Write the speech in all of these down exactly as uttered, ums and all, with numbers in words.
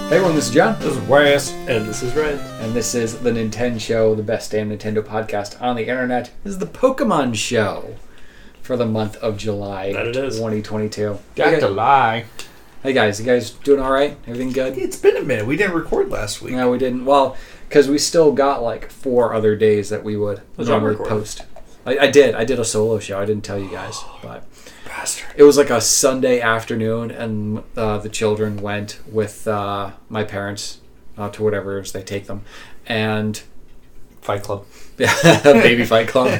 Hey everyone, this is John. This is Wes. And this is Ryan. And this is the Nintendo Show, the best damn Nintendo podcast on the internet. This is the Pokemon Show for the month of July That it is. twenty twenty-two. Got hey, to lie. Hey guys, you guys doing alright? Everything good? It's been a minute. We didn't record last week. No, we didn't. Well, because we still got like four other days that we would Was normally on record? post. I, I did. I did a solo show. I didn't tell you guys, but Bastard. it was like a Sunday afternoon, and uh, the children went with uh, my parents uh, to whatever it is they take them, and Fight Club. yeah, baby fight club.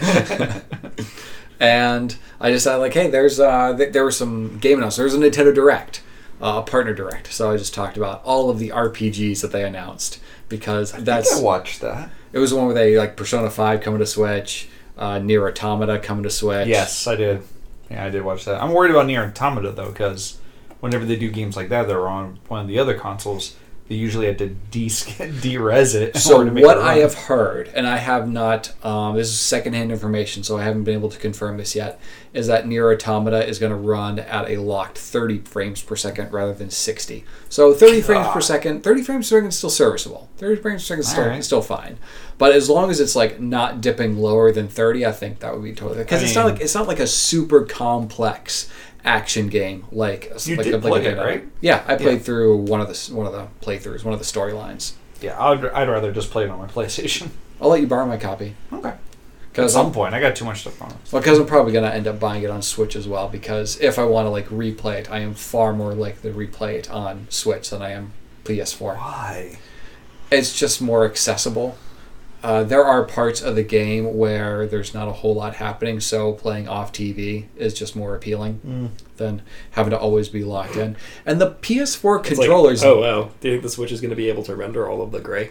And I just said like, hey, there's uh, th- there was some game announcements. There's a Nintendo Direct, uh, a partner Direct. So I just talked about all of the R P Gs that they announced because I that's think I watched that. it was the one where they like Persona five coming to Switch, uh, Nier Automata coming to Switch. Yes, I did. Yeah, I did watch that. I'm worried about Nier Automata, though, because whenever they do games like that, they're on one of the other consoles. They usually have to de- de-res it. in So order to make what it I run. have heard, and I have not, um, this is secondhand information, so I haven't been able to confirm this yet, is that Nier Automata is going to run at a locked thirty frames per second rather than sixty. So thirty frames per second, thirty frames per second is still serviceable. thirty frames per second is still, Alright. still fine. But as long as it's like not dipping lower than thirty, I think that would be totally because I it's not mean- like it's not like a super complex action game like You like did a, like play a it, Bayonetta. right? Yeah, I played Yeah. through one of the one of the playthroughs, one of the storylines. Yeah, I'd, I'd rather just play it on my PlayStation. I'll let you borrow my copy. Okay. At Because some I'm, point, I got too much stuff on it. well, 'cause I'm probably going to end up buying it on Switch as well, because if I want to like replay it, I am far more likely to replay it on Switch than I am P S four. Why? It's just more accessible. Uh, there are parts of the game where there's not a whole lot happening, so playing off T V is just more appealing Mm. than having to always be locked in. And the P S four It's like, controllers... oh, wow. Do you think the Switch is going to be able to render all of the gray?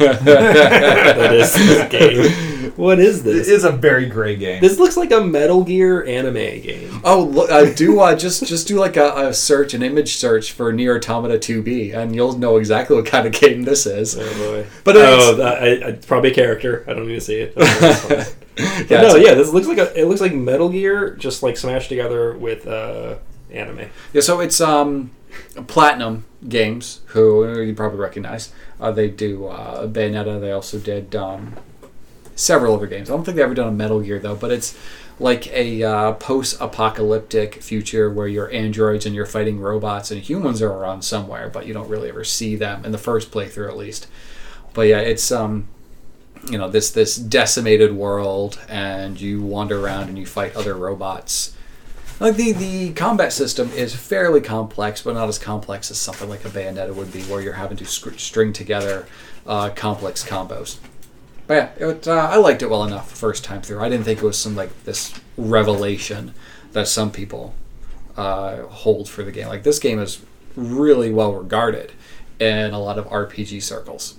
That is this game. What is It this? is a very gray game. This looks like a Metal Gear anime game. Oh, look, uh, do uh, just just do like a, a search, an image search for Nier Automata two B, and you'll know exactly what kind of game this is. Oh, boy. But oh, it's, that, I, I, it's probably a character. I don't need to see it. That's fine. yeah, But no, it's- yeah, this looks like a, it looks like Metal Gear just like smashed together with uh, anime. yeah. So it's um, Platinum Games, who you probably recognize. Uh, they do uh, Bayonetta. They also did um, several other games. I don't think they've ever done a Metal Gear though. But it's like a uh, post-apocalyptic future where you're androids and you're fighting robots, and humans are around somewhere, but you don't really ever see them in the first playthrough, at least. But yeah, it's um. you know, this this decimated world, and you wander around and you fight other robots. Like the the combat system is fairly complex, but not as complex as something like a Bayonetta would be, where you're having to sc- string together uh, complex combos. But yeah, it, uh, I liked it well enough the first time through. I didn't think it was some like this revelation that some people uh, hold for the game. Like this game is really well regarded in a lot of R P G circles.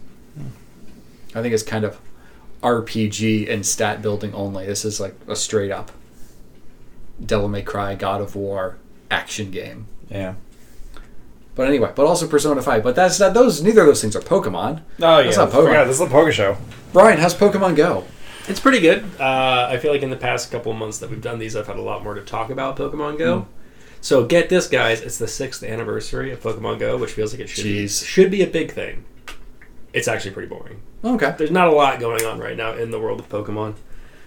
I think it's kind of R P G and stat building only. This is like a straight up Devil May Cry, God of War action game. Yeah. But anyway, but also Persona five. But that's not those. Neither of those things are Pokemon. Oh, yeah. That's not I forgot, Pokemon. This is the Poker Show. Brian, how's Pokemon Go? It's pretty good. Uh, I feel like in the past couple of months that we've done these, I've had a lot more to talk about Pokemon Go. Mm. So get this, guys. It's the sixth anniversary of Pokemon Go, which feels like it should be, Jeez. should be a big thing. It's actually pretty boring. Okay. There's not a lot going on right now in the world of Pokemon.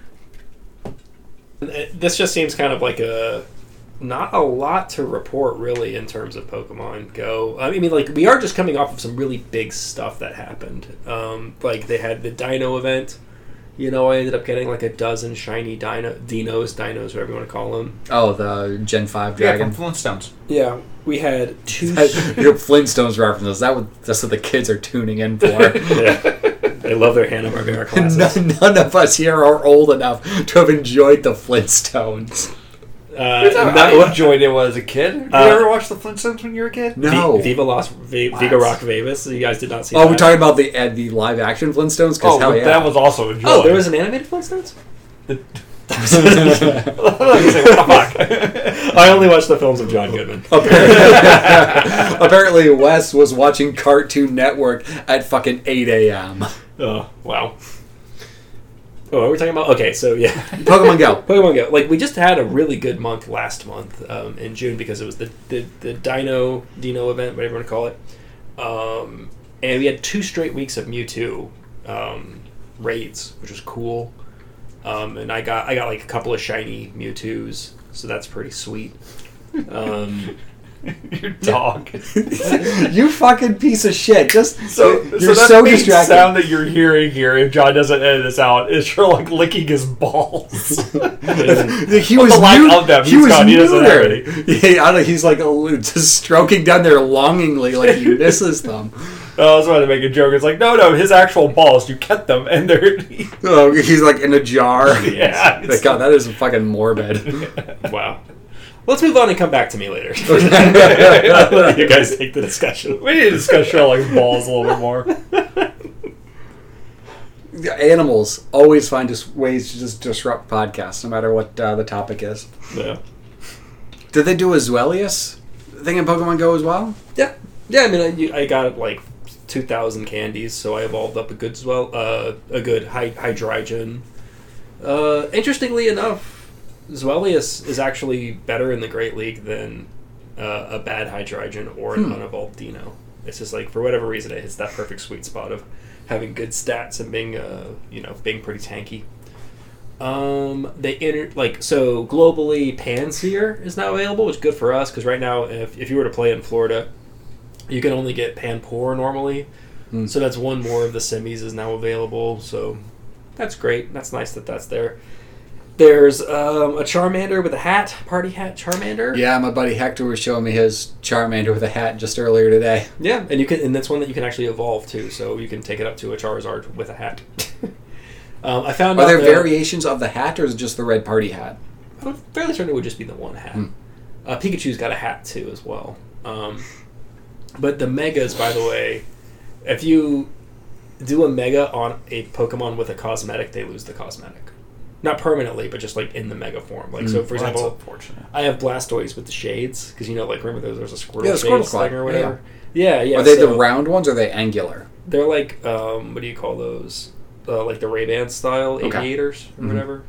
It- This just seems kind of like a... Not a lot to report, really, in terms of Pokemon Go. I mean, like, we are just coming off of some really big stuff that happened. Um, like, they had the Dino event. You know, I ended up getting, like, a dozen shiny dino, Dinos, Dinos, whatever you want to call them. Oh, the Gen five Yeah, Dragon. from Flintstones. Yeah, we had two... Your Flintstones references. That would, that's what the kids are tuning in for. yeah, they love their Hanna-Barbera classics. none, none of us here are old enough to have enjoyed the Flintstones. Uh, I, that- I enjoyed it when I was a kid. Did Uh, you ever watch the Flintstones when you were a kid? No. V- Viva Las v- What? Viva Rock Vegas. So you guys did not see Oh, that. we're talking about the uh, the live action Flintstones? Because Oh, hell but yeah. that was also enjoyed. Oh, there was an animated Flintstones? what the fuck? I only watched the films of John Goodman. Apparently, apparently Wes was watching Cartoon Network at fucking eight a.m. Oh, wow. Oh, what were we talking about? Okay, so yeah. Pokemon Go. Pokemon Go. Like, we just had a really good month last month um, in June because it was the, the, the Dino, Dino event, whatever you want to call it. Um, and we had two straight weeks of Mewtwo um, raids, which was cool. Um, and I got I got like a couple of shiny Mewtwo's, so that's pretty sweet. Um, Your dog. You fucking piece of shit. Just So, you're so that so main distracted. sound that you're hearing here, if John doesn't edit this out, is you're like licking his balls. he Of was the lack mute- of them, he he's was gone. He doesn't have neutered. Yeah, I don't, he's like a, just stroking down there longingly, like he misses them. I was about to make a joke. It's like, no, no, his actual balls. You kept them, and they're Oh, he's like in a jar. yeah. Like, God, that is fucking morbid. wow. Let's move on and come back to me later. I'll let you guys take the discussion. We need to discuss Sherlock's balls a little bit more. Animals always find just ways to just disrupt podcasts, no matter what uh, the topic is. Yeah. Did they do a Zweilius thing in Pokemon Go as well? Yeah. Yeah, I mean, I, you- I got like two thousand candies, so I evolved up a good swell, uh, a good hy- Hydreigon. Uh, interestingly enough, Zweilius is actually better in the Great League than uh, a bad Hydreigon or an Hmm. unevolved Dino. It's just like, for whatever reason, it hits that perfect sweet spot of having good stats and being, uh, you know, being pretty tanky. Um, they enter like so globally. Panseer is now available, which is good for us because right now, if if you were to play in Florida, you can only get Panpour normally. Hmm. So that's one more of the semis is now available. So that's great. That's nice that that's there. There's um, a Charmander with a hat, party hat Charmander. Yeah, my buddy Hector was showing me his Charmander with a hat just earlier today. Yeah, and you can, and that's one that you can actually evolve too. So you can take it up to a Charizard with a hat. um, I found Are out there that- variations of the hat, or is it just the red party hat? I'm fairly certain it would just be the one hat. Hmm. Uh, Pikachu's got a hat too as well. Um, but the megas, by the way, if you do a mega on a Pokemon with a cosmetic, they lose the cosmetic. Not permanently, but just like in the mega form. Like so, for Well, that's example, unfortunate. I have Blastoise with the shades because you know, like remember there's, there's a Squirtle Yeah, the Squirtle shades Cloud, thing or whatever. Yeah, yeah. Are they so the round ones or are they angular? They're like um, what do you call those? Uh, like the Ray-Ban style Okay. aviators or Mhm. whatever.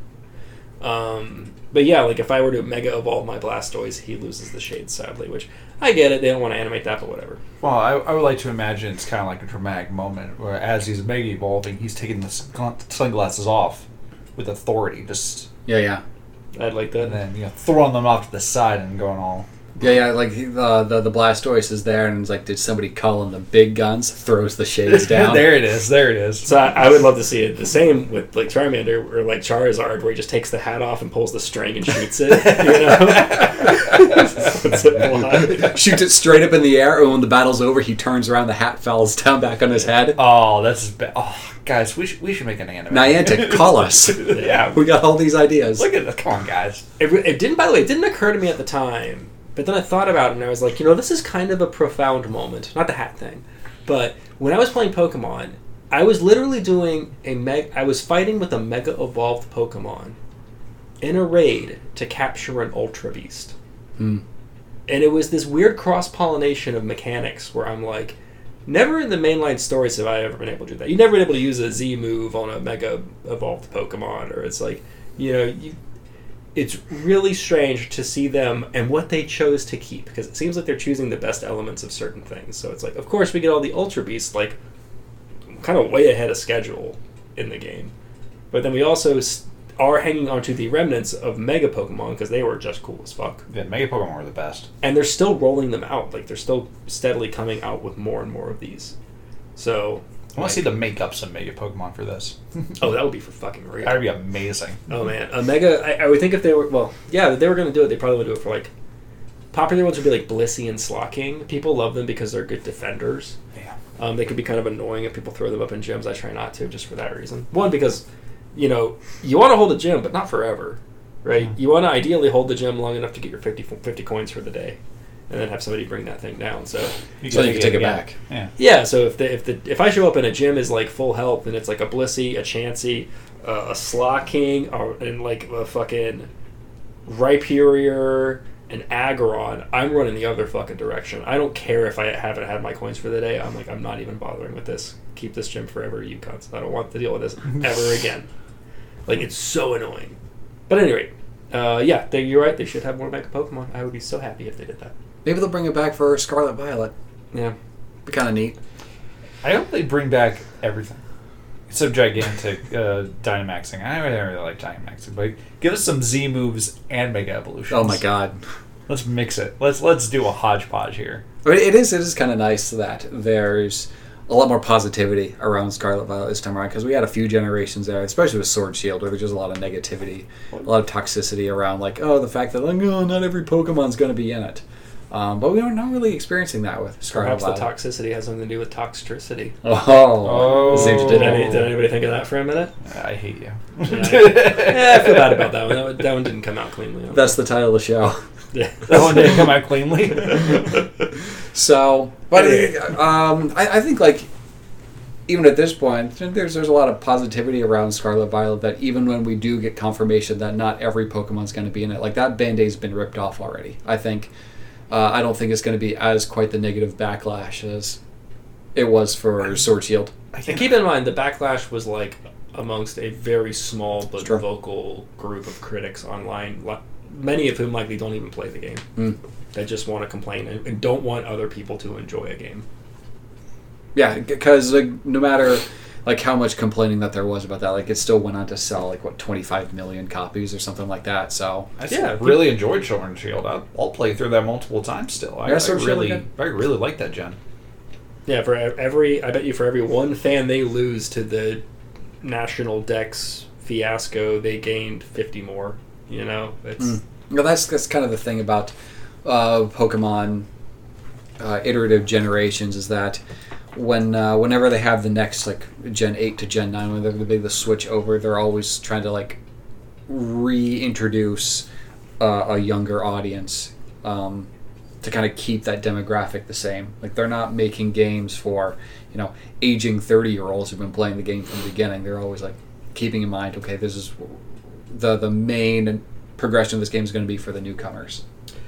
Um, but yeah, like if I were to mega evolve my Blastoise, he loses the shades sadly, which I get it. They don't want to animate that, but whatever. Well, I, I would like to imagine it's kind of like a dramatic moment where as he's mega evolving, he's taking the sun- sunglasses off with authority, just Yeah, yeah. I'd like that. and then you know throwing them off to the side and going all. Yeah, yeah, like the, the the Blastoise is there, and it's like, did somebody call in the big guns? Throws the shades down. there it is. There it is. So I, I would love to see it the same with like Charmander or like Charizard, where he just takes the hat off and pulls the string and shoots it. You know, Puts it fly. Shoots it straight up in the air, and when the battle's over, he turns around, the hat falls down back on his head. Oh, that's ba- oh, guys, we should we should make an anime. Niantic, call us. Yeah, We got all these ideas. look at this. Come on, guys. It, re- it didn't. By the way, it didn't occur to me at the time. But then I thought about it and I was like, you know, this is kind of a profound moment. Not the hat thing. But when I was playing Pokemon, I was literally doing a meg. I was fighting with a Mega Evolved Pokemon in a raid to capture an Ultra Beast. Hmm. And it was this weird cross-pollination of mechanics where I'm like, never in the mainline stories have I ever been able to do that. You've never been able to use a Z move on a Mega Evolved Pokemon, or it's like, you know, you... It's really strange to see them and what they chose to keep, because it seems like they're choosing the best elements of certain things. So it's like, of course, we get all the Ultra Beasts, like, kind of way ahead of schedule in the game. But then we also s- are hanging onto the remnants of Mega Pokemon, because they were just cool as fuck. Yeah, Mega Pokemon were the best. And they're still rolling them out. Like, they're still steadily coming out with more and more of these. So... I want to see them make up some Mega Pokemon for this. Oh, that would be for fucking real. That would be amazing. Oh man, a mega. I, I would think if they were well, yeah, if they were going to do it, they probably would do it for like popular ones would be like Blissey and Slocking. People love them because they're good defenders. Yeah. Um, they could be kind of annoying if people throw them up in gyms. I try not to, just for that reason. One, because you know you want to hold a gym, but not forever, right? Mhm. You want to ideally hold the gym long enough to get your fifty, fifty coins for the day, and then have somebody bring that thing down. So. So you can take it yeah. back. Yeah. Yeah, so if the if the if I show up and a gym is like full health and it's like a Blissey, a Chansey, uh, a Slocking, or and like a fucking Rhyperior, an Aggron, I'm running the other fucking direction. I don't care if I haven't had my coins for the day. I'm like, I'm not even bothering with this. Keep this gym forever, you cunts. I don't want to deal with this ever again. Like, it's so annoying. But anyway, uh, yeah, they, you're right. They should have more Mega Pokemon. I would be so happy if they did that. Maybe they'll bring it back for Scarlet Violet. Yeah. Be kind of neat. I hope they bring back everything. Except gigantic uh, Dynamaxing. I don't really like Dynamaxing, but give us some Z moves and Mega Evolutions. Oh my god. Let's mix it. Let's let's do a hodgepodge here. But it is it is kind of nice that there's a lot more positivity around Scarlet Violet this time around, because we had a few generations there, especially with Sword Shield, where there's just a lot of negativity, a lot of toxicity around, like, oh, the fact that, like, oh, not every Pokemon's going to be in it. Um, but we are not really experiencing that with Scarlet Perhaps Violet. the toxicity has something to do with toxicity. Oh, Oh. See what you Did, did any, there. did anybody think of that for a minute? I hate you. Yeah, yeah, I feel bad about that one. That one, that one didn't come out cleanly. That's the title of the show. Yeah. That one didn't come out cleanly. So, but um, I, I think, like, even at this point, there's there's a lot of positivity around Scarlet Violet, that even when we do get confirmation that not every Pokemon's going to be in it, like, that Band-Aid's been ripped off already. I think, uh, I don't think it's going to be as quite the negative backlash as it was for Sword Shield. And keep in mind, the backlash was like amongst a very small but Sure. vocal group of critics online, li- many of whom likely don't even play the game. Mm. They just want to complain and, and don't want other people to enjoy a game. Yeah, because like, no matter like how much complaining that there was about that, like, it still went on to sell like what twenty-five million copies or something like that. So I Yeah, yeah, really enjoyed Sword and Shield. I'll, I'll play through that multiple times still. I, Yeah, I Sword and Shield really, again. I really like that gen. Yeah, for e- every, I bet you for every one fan they lose to the National Dex fiasco, they gained fifty more. You know, it's Mm. Well, that's that's kind of the thing about uh, Pokemon uh, iterative generations, is that when uh, whenever they have the next, like, Gen eight to Gen nine, when they're the big the switch over, they're always trying to, like, reintroduce uh, a younger audience um, to kind of keep that demographic the same. Like, they're not making games for, you know, aging thirty year olds who've been playing the game from the beginning. They're always, like, keeping in mind, okay, this is the the main progression of this game is going to be for the newcomers.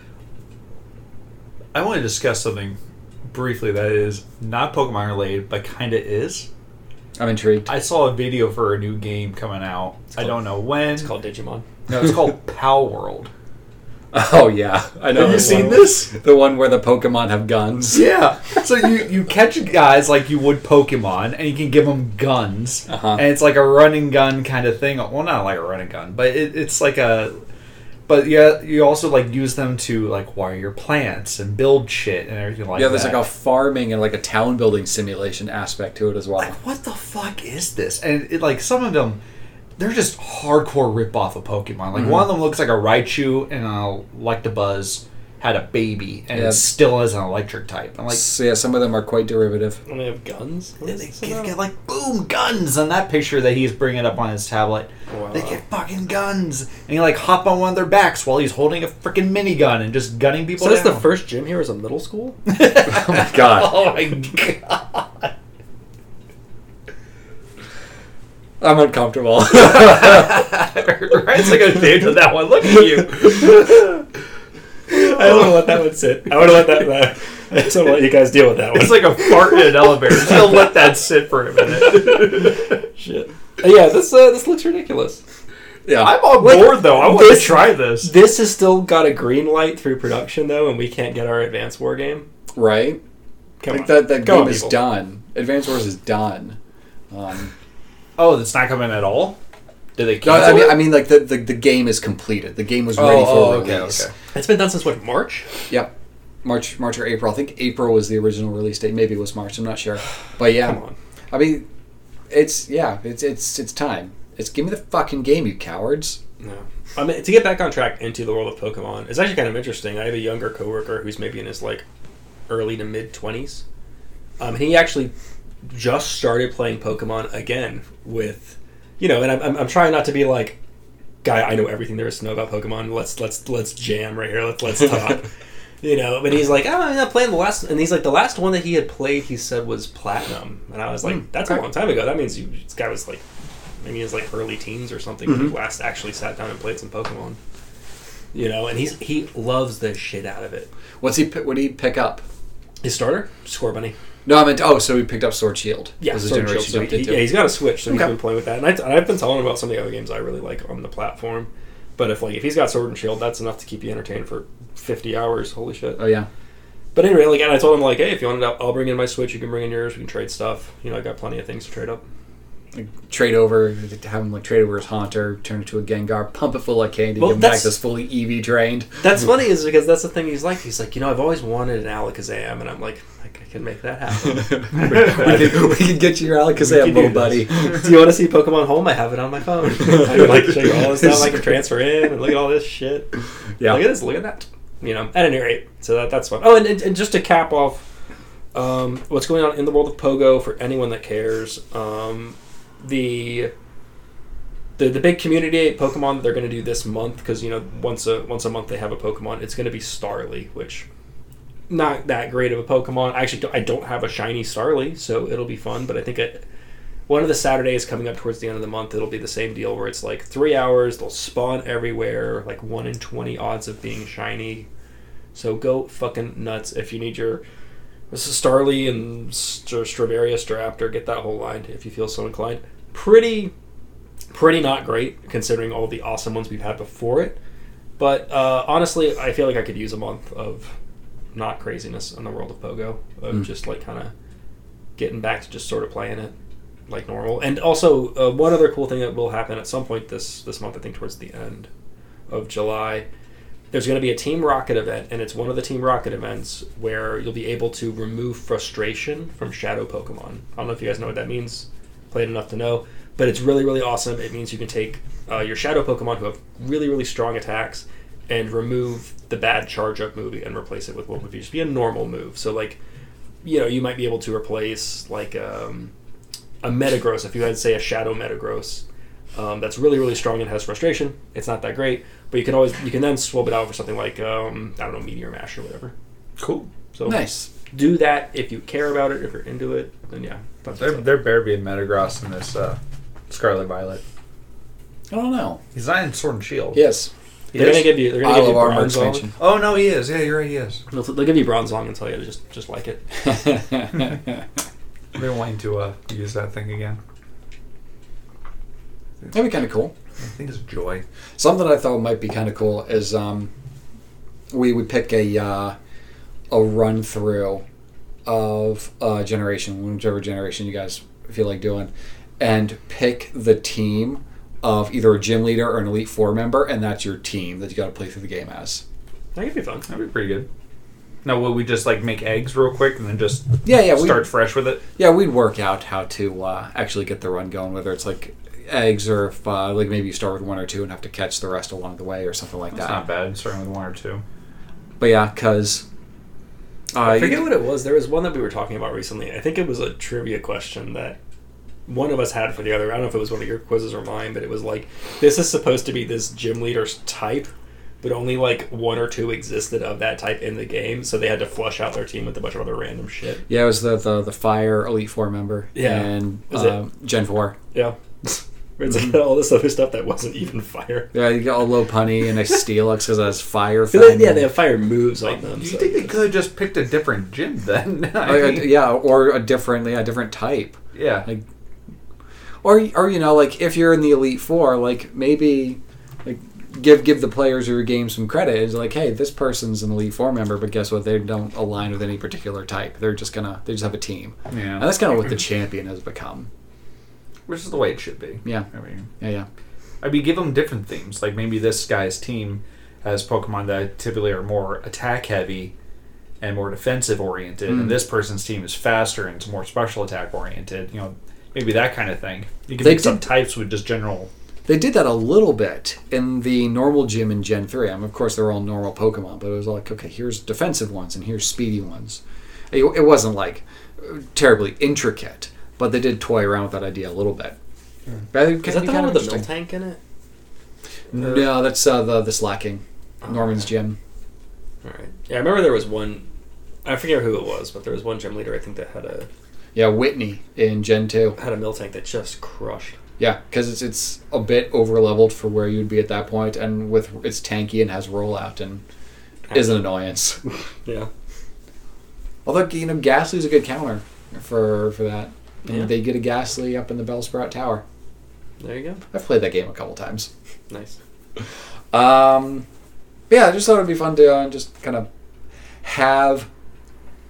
I want to discuss something briefly that is not Pokemon related, but kind of is. I'm intrigued. I saw a video for a new game coming out. I don't know when. it's called Digimon. No, it's called Pal World. Oh yeah, I know. Have you the seen one- this? The one where the Pokemon have guns. Yeah. So you, you catch guys like you would Pokemon, and you can give them guns. Uh-huh. And it's like a running gun kind of thing. Well, not like a running gun, but it, it's like a... But yeah, you also like use them to like wire your plants and build shit and everything like Yeah, that. there's like a farming and like a town building simulation aspect to it as well. Like, what the fuck is this? And it, like some of them, they're just hardcore rip off of Pokemon. Like Mhm. one of them looks like a Raichu and a Electabuzz had a baby and Yeah. it still is an electric type. I'm like, So yeah, some of them are quite derivative. And they have guns. What they is this get, about? get like boom guns on that picture that he's bringing up on his tablet. Wow. They get fucking guns, and you like hop on one of their backs while he's holding a freaking minigun and just gunning people. So that's the down. first gym here is a middle school? Oh my god. Oh my god. I'm uncomfortable. Right, it's like a stage with that one. Look at you. I don't want to let that one sit. I want to let that. that I just want to let you guys deal with that one. It's like a fart in an elevator. Just gonna let that sit for a minute. shit. Yeah, this uh, this looks ridiculous. Yeah. I'm on Like, board though. I want to this- try this. This has still got a green light through production though, and we can't get our Advance War game. Right? Come like on. that that Come game on, is people. done. Advance Wars is done. Um, Oh, it's not coming at all. Did they no, cancel I mean, it? I mean, like the, the the game is completed. The game was Oh, ready for oh, okay, release. okay. It's been done since what, March? Yep. March, March or April. I think April was the original release date. Maybe it was March. I'm not sure. But yeah, Come on. I mean, it's yeah, it's it's it's time. It's give me the fucking game, you cowards. No. I mean, to get back on track into the world of Pokemon, it's actually kind of interesting. I have a younger coworker who's maybe in his like early to mid twenties. Um, and he actually just started playing Pokemon again with, you know, and I'm, I'm, I'm trying not to be like, guy, I know everything there is to know about Pokemon. Let's let's let's jam right here. Let's let's talk. You know, but he's like, oh, I'm not playing the last, and he's like, the last one that he had played, he said was Platinum, and I was like, Mm, that's okay. a long time ago. That means you, this guy was like, maybe he was like early teens or something when Mhm. he last actually sat down and played some Pokemon. You know, and he's he loves the shit out of it. What's he? pi- What did he pick up? His starter, Scorbunny. No, I meant oh, so he picked up Sword Shield. Yeah, was the Sword and generation Shield. jumped So he, into. yeah, he's got a Switch, so he's Okay. been playing with that. And, I, and I've been telling him about some of the other games I really like on the platform. But if like if he's got Sword and Shield, that's enough to keep you entertained for fifty hours. Holy shit! Oh yeah. But anyway, like, and I told him, like, hey, if you want it, I'll bring in my Switch. You can bring in yours. We can trade stuff. You know, I got plenty of things to trade up. Like, trade over, have him like trade over his Haunter, turn it to a Gengar, pump it full of candy, Well, give him back that's- this fully E V drained. That's funny, is because that's the thing he's like. He's like, you know, I've always wanted an Alakazam, and I'm like, like I can make that happen. we, can, we can get you your We Alakazam, can little do buddy. Do you want to see Pokemon Home? I have it on my phone. I can like show you all this stuff I can transfer in, and look at all this shit. Yeah. Look at this. Look at that. You know. At any rate, so that that's fun. Oh, and, and, and just to cap off, um, what's going on in the world of Pogo for anyone that cares. Um, the the the big community Pokemon that they're going to do this month, because you know once a once a month they have a Pokemon. It's going to be Starly, which not that great of a Pokemon. I actually don't, I don't have a shiny Starly, so it'll be fun. But I think it, one of the Saturdays coming up towards the end of the month, it'll be the same deal where it's like three hours. They'll spawn everywhere, like one in twenty odds of being shiny. So go fucking nuts if you need your this is Starly and St- Stravaria, Staraptor. Get that whole line if you feel so inclined. Pretty, pretty not great considering all the awesome ones we've had before it. But uh, honestly, I feel like I could use a month of not craziness in the world of Pogo, of Mm. just like kind of getting back to just sort of playing it like normal. And also, uh, one other cool thing that will happen at some point this this month, I think towards the end of July. There's going to be a Team Rocket event, and it's one of the Team Rocket events where you'll be able to remove frustration from Shadow Pokemon. I don't know if you guys know what that means. Played enough to know. But it's really, really awesome. It means you can take uh, your Shadow Pokemon who have really, really strong attacks and remove the bad charge-up move and replace it with what would just be a normal move. So, like, you know, you might be able to replace, like, um, a Metagross, if you had, say, a Shadow Metagross. Um, that's really, really strong and has frustration. It's not that great, but you can always you can then swap it out for something like um, I don't know, Meteor Mash or whatever. Cool. So Nice. do that if you care about it. If you're into it, then yeah. That's There, what's up. there better be a Metagross in this uh, Scarlet Violet. I don't know. He's not in Sword and Shield. Yes. they're gonna give you. They're gonna I give you love armor Bronzong. expansion. Oh no, he is. Yeah, you're right. He is. They'll, they'll give you Bronzong and tell you to just just like it. I've been wanting to uh, use that thing again. That'd be kind of cool. I think it's Joy. Something I thought might be kind of cool is um, we would pick a uh, a run through of a generation, whichever generation you guys feel like doing, and pick the team of either a gym leader or an Elite Four member, and that's your team that you got to play through the game as. That could be fun. That'd be pretty good. Now, will we just like make eggs real quick and then just Yeah, yeah, we start fresh with it? yeah we'd work out how to uh, actually get the run going, whether it's like eggs or if uh, like maybe you start with one or two and have to catch the rest along the way or something like That's that. not bad. Starting with one or two. But yeah, because uh, I forget you- what it was. There was one that we were talking about recently. I think it was a trivia question that one of us had for the other. I don't know if it was one of your quizzes or mine, but it was like, this is supposed to be this gym leader's type, but only like one or two existed of that type in the game, so they had to flush out their team with a bunch of other random shit. Yeah, it was the the, the Fire Elite Four member. Yeah. And Was it- um, Gen Four. Yeah. It's like all this other stuff that wasn't even fire. Yeah, you got all low punny and a Steelix because it has fire. They- thing. yeah, they have fire moves on Like, them. you so think they it's- could have just picked a different gym then? I Oh, yeah, mean, yeah, or a different, yeah, different type. yeah. Like, or or you know, like if you're in the Elite Four, like maybe like give give the players of your game some credit. It's like, hey, this person's an Elite Four member, but guess what? They don't align with any particular type. They're just gonna they just have a team, yeah. and that's kind of what the champion has become. Which is the way it should be. Yeah, I mean, yeah, yeah. I mean, give them different themes. Like maybe this guy's team has Pokemon that typically are more attack heavy and more defensive oriented, Mm. and this person's team is faster and it's more special attack oriented. You know, maybe that kind of thing. You can They make some did- types with just general. They did that a little bit in the normal gym in Gen three. I mean, of course, they're all normal Pokemon, but it was like, okay, here's defensive ones and here's speedy ones. It, it wasn't like terribly intricate, but they did toy around with that idea a little bit. But it Is can that be the kind one of with the interesting. Miltank in it? No, that's uh, the the Slacking, Oh, Norman's okay. gym. All right. Yeah, I remember there was one. I forget who it was, but there was one gym leader I think that had a Yeah, Whitney in Gen two. had a Miltank that just crushed. Yeah, because it's it's a bit over leveled for where you'd be at that point, and with it's tanky and has rollout and is an annoyance. Yeah. Although you know, Ghastly's a good counter for for that. And Yeah. they get a Ghastly up in the Bellsprout Tower. There you go. I've played that game a couple times. Nice. Um, yeah, I just thought it'd be fun to uh, just kind of have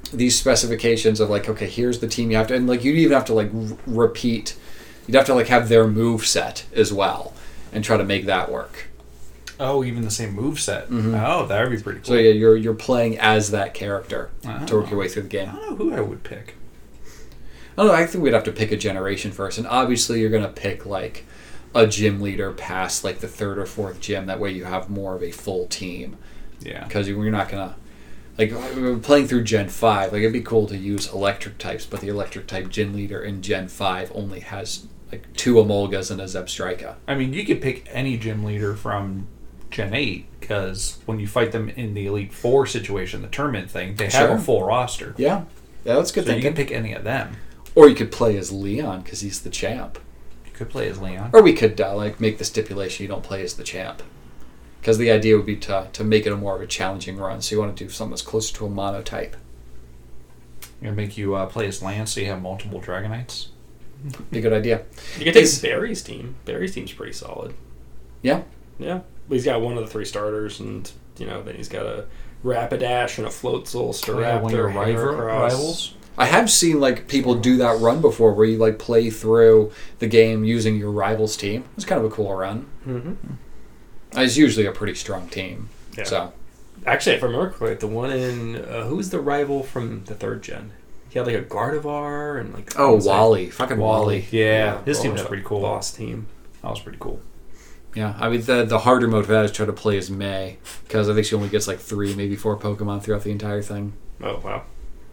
these specifications of like, okay, here's the team you have to, and like you even have to like r- repeat. You'd have to like have their move set as well, and try to make that work. Oh, even the same move set. Mm-hmm. Oh, that would be pretty cool. So yeah, you're you're playing as that character Oh. to work your way through the I game. don't know who I would pick. I don't know. I think we'd have to pick a generation first, and obviously you're gonna pick like a gym leader past like the third or fourth gym. That way you have more of a full team. Yeah. Because you're not gonna like we're playing through Gen five. Like it'd be cool to use electric types, but the electric type gym leader in Gen five only has like two Emolgas and a Zebstrika. I mean, you could pick any gym leader from Gen eight, because when you fight them in the Elite Four situation, the tournament thing, they have Sure. a full roster. Yeah, yeah, that's good So you thinking. can pick any of them. Or you could play as Leon because he's the champ. You could play as Leon. Or we could uh, like make the stipulation you don't play as the champ, because the idea would be to to make it a more of a challenging run. So you want to do something that's closer to a monotype. Gonna make you uh, play as Lance, so you have multiple Dragonites. Be a good idea. You can take Is- Barry's team. Barry's team's pretty solid. Yeah. Yeah. But he's got one of the three starters, and, you know, then he's got a Rapidash and a Floatzel, Staraptor, one of your rival, Heracross. rivals. I have seen like people do that run before, where you like play through the game using your rival's team. It's kind of a cool run. Mm-hmm. It's usually a pretty strong team. Yeah. So Actually, if I remember correctly, the one in uh, who was the rival from the third gen? He had like a Gardevoir and like oh what was that? Wally, fucking Wally. Yeah, his Well, team was a pretty cool. Boss team. That was pretty cool. Yeah, I mean the the harder mode for that is try to play as May, because I think she only gets like three, maybe four Pokemon throughout the entire thing. Oh wow.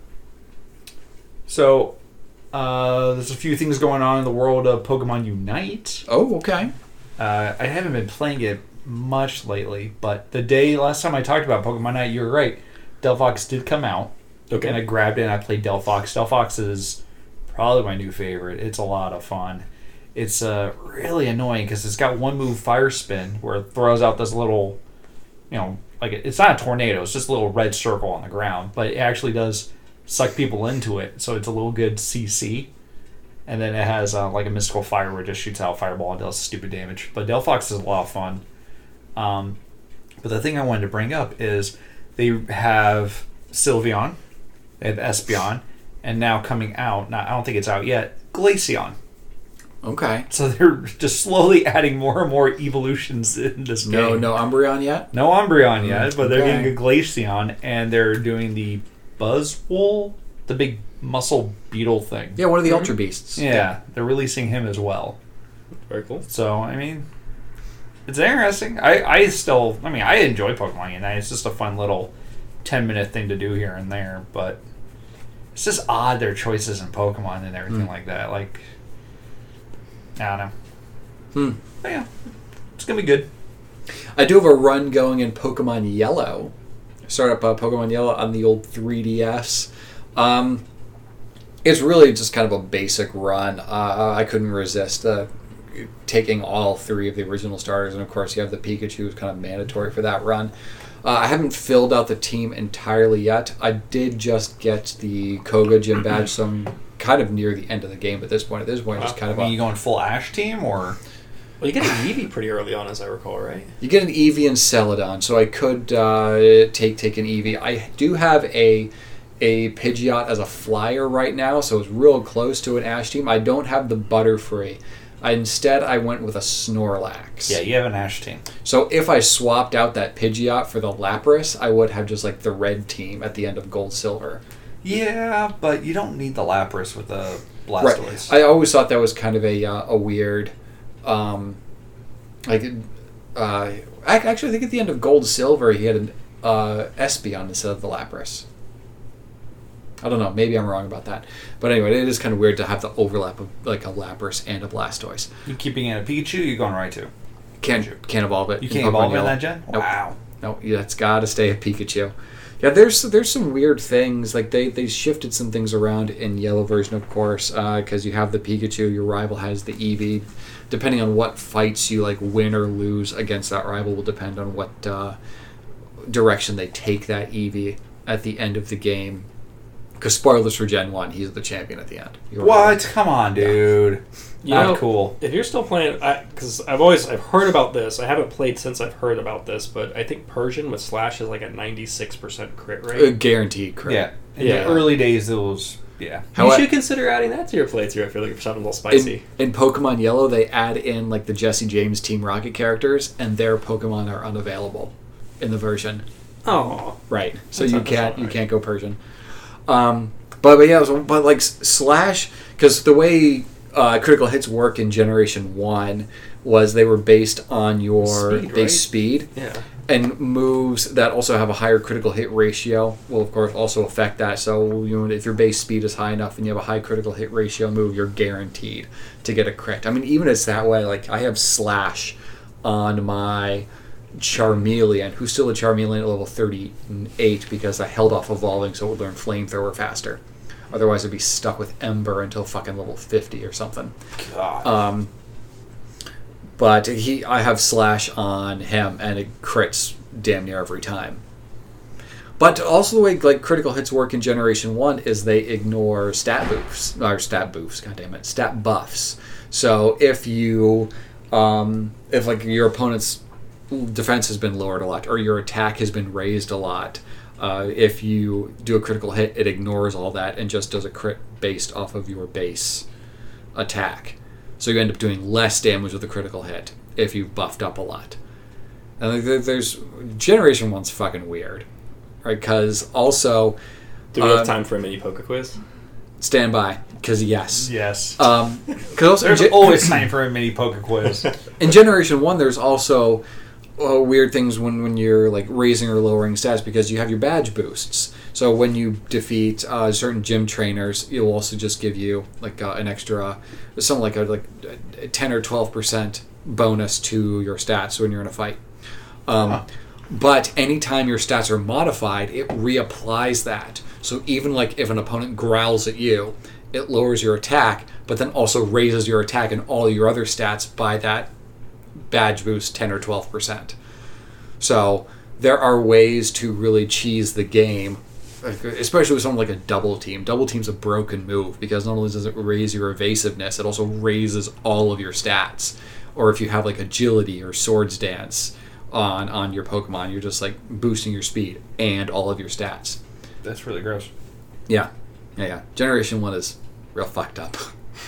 So, uh, there's a few things going on in the world of Pokemon Unite. Oh, okay. Uh, I haven't been playing it much lately, but the day last time I talked about Pokemon Unite, you were right. Delphox did come out, Okay. and I grabbed it and I played Delphox. Delphox is probably my new favorite. It's a lot of fun. It's uh, really annoying because it's got one move, Fire Spin, where it throws out this little, you know, like it's not a tornado. It's just a little red circle on the ground, but it actually does suck people into it. So it's a little good C C. And then it has uh, like a mystical fire where it just shoots out a fireball and does stupid damage. But Delphox is a lot of fun. Um, but the thing I wanted to bring up is they have Sylveon, they have Espeon, and now coming out, now I don't think it's out yet, Glaceon. Okay. So they're just slowly adding more and more evolutions in this game. No, no Umbreon yet? No Umbreon yet, but they're Okay. getting a Glaceon, and they're doing the Buzzwole, the big muscle beetle thing. Yeah, one of the Ultra Beasts. Yeah, they're releasing him as well. Very cool. So, I mean, it's interesting. I, I still, I mean, I enjoy Pokemon Unite. It's just a fun little ten minute thing to do here and there, but it's just odd their choices in Pokemon and everything Hmm. like that. Like, I don't know. Hmm. But yeah, it's going to be good. I do have a run going in Pokemon Yellow. Start up uh, Pokemon Yellow on the old three D S. Um, it's really just kind of a basic run. Uh, I couldn't resist uh, taking all three of the original starters, and of course you have the Pikachu, who's kind of mandatory for that run. Uh, I haven't filled out the team entirely yet. I did just get the Koga Gym badge, so I'm kind of near the end of the game at this point. At this point, it's just kind I of mean, a, you going full Ash team, or? Well, you get an Eevee pretty early on, as I recall, right? you get an Eevee and Celadon, so I could uh, take take an Eevee. I do have a a Pidgeot as a flyer right now, so it's real close to an Ash team. I don't have the Butterfree. I, instead, I went with a Snorlax. Yeah, you have an Ash team. So if I swapped out that Pidgeot for the Lapras, I would have just like the red team at the end of Gold Silver. Yeah, but you don't need the Lapras with the Blastoise. I always thought that was kind of a uh, a weird, um, like, uh, ac- actually I think at the end of Gold Silver he had an uh, Espeon instead of the Lapras. I don't know, maybe I'm wrong about that, but anyway, it is kind of weird to have the overlap of like a Lapras and a Blastoise. You keeping it a Pikachu, you're going right to. Can't can't evolve it. You in can't Pokemon evolve in Yellow. that gen? Nope. Wow. No, yeah, it's got to stay a Pikachu. Yeah, there's there's some weird things. Like they, they shifted some things around in Yellow version, of course, because you have the Pikachu, your rival has the Eevee. Depending on what fights you like win or lose against that rival will depend on what uh, direction they take that Eevee at the end of the game. Because spoilers for Gen one, he's the champion at the end. Your What? rival. Come on, dude. You Not know, cool. If you're still playing, because I've always I've heard about this. I haven't played since I've heard about this, but I think Persian with Slash is like a ninety-six percent crit A rate. guaranteed crit. Yeah. In Yeah. the early days, it was yeah. How you I- should consider adding that to your playthrough if you're looking for something a little spicy. In, in Pokemon Yellow, they add in like the Jesse James Team Rocket characters, and their Pokemon are unavailable in the version. Oh, Right. So That's you not- that's can't not you right. can't go Persian. Um, but but yeah, so, but like S- Slash, because the way uh, critical hits work in Generation One was they were based on your Speed, base right? speed. yeah. And moves that also have a higher critical hit ratio will, of course, also affect that. So, you know, if your base speed is high enough and you have a high critical hit ratio move, you're guaranteed to get a crit. I mean, even it's that way. Like, I have Slash on my Charmeleon, who's still a Charmeleon at level thirty-eight because I held off evolving so it would learn Flamethrower faster. Otherwise, I'd be stuck with Ember until fucking level fifty or something. God. Um, but he, I have Slash on him, and it crits damn near every time. But also the way like critical hits work in Generation One is they ignore stat buffs or stat buffs. God damn it, stat buffs. So if you, um, if like your opponent's defense has been lowered a lot, or your attack has been raised a lot, uh, if you do a critical hit, it ignores all that and just does a crit based off of your base attack. So you end up doing less damage with a critical hit if you've buffed up a lot. And there- there's Generation One's fucking weird, right? Because also, Do we have um, time for a mini poker quiz? stand by, because yes. yes. Um, because also There's in Ge- always time for a mini poker quiz. in Generation One, there's also uh, weird things when, when you're like raising or lowering stats because you have your badge boosts. So when you defeat uh, certain gym trainers, it'll also just give you like uh, an extra, something like a like a ten or twelve percent bonus to your stats when you're in a fight. Um, Huh. But anytime your stats are modified, it reapplies that. So even like if an opponent growls at you, it lowers your attack, but then also raises your attack and all your other stats by that badge boost ten or twelve percent. So there are ways to really cheese the game, especially with something like a double team. Double team's a broken move because not only does it raise your evasiveness, it also raises all of your stats. Or if you have like agility or swords dance on on your Pokemon, you're just like boosting your speed and all of your stats. That's really gross. Yeah, yeah, yeah. Generation One is real fucked up.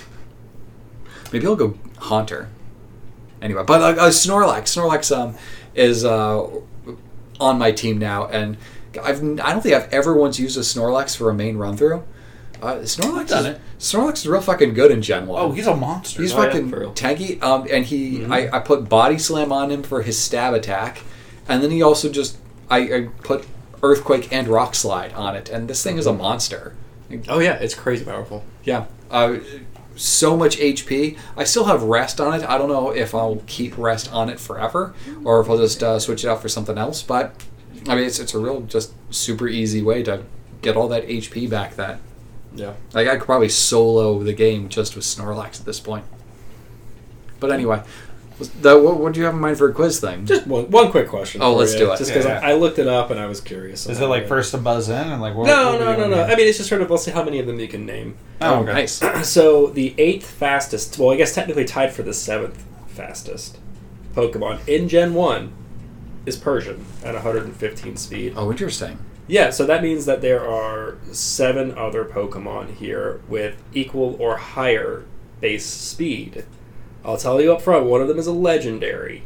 Maybe I'll go Haunter. Anyway, but uh, uh, Snorlax, Snorlax um, is uh, on my team now, and I've I don't think I've ever once used a Snorlax for a main run through. Uh, Snorlax, done is, it. Snorlax is real fucking good in Gen One. Oh, he's a monster. He's Oh, yeah, fucking for real. tanky, um, and he Mhm. I, I put Body Slam on him for his stab attack, and then he also just I, I put Earthquake and Rock Slide on it, and this thing is a monster. Oh yeah, it's crazy powerful. Yeah, uh, so much H P. I still have Rest on it. I don't know if I'll keep Rest on it forever, or if I'll just uh, switch it out for something else. But I mean, it's it's a real just super easy way to get all that H P back. That Yeah. like I could probably solo the game just with Snorlax at this point. But anyway, was the, what, what do you have in mind for a quiz thing? Just one, one quick question. Oh, for let's you, do it. Just because Yeah. I, I looked it up and I was curious. Is it like first to buzz in and like what? No, what no, are we no, doing no. here? I mean, it's just sort of. Let's see how many of them you can name. Oh, okay. nice. So the eighth fastest, well, I guess technically tied for the seventh fastest Pokemon in Gen One is Persian at one hundred fifteen speed. Oh, interesting. Yeah, so that means that there are seven other Pokemon here with equal or higher base speed. I'll tell you up front, one of them is a legendary.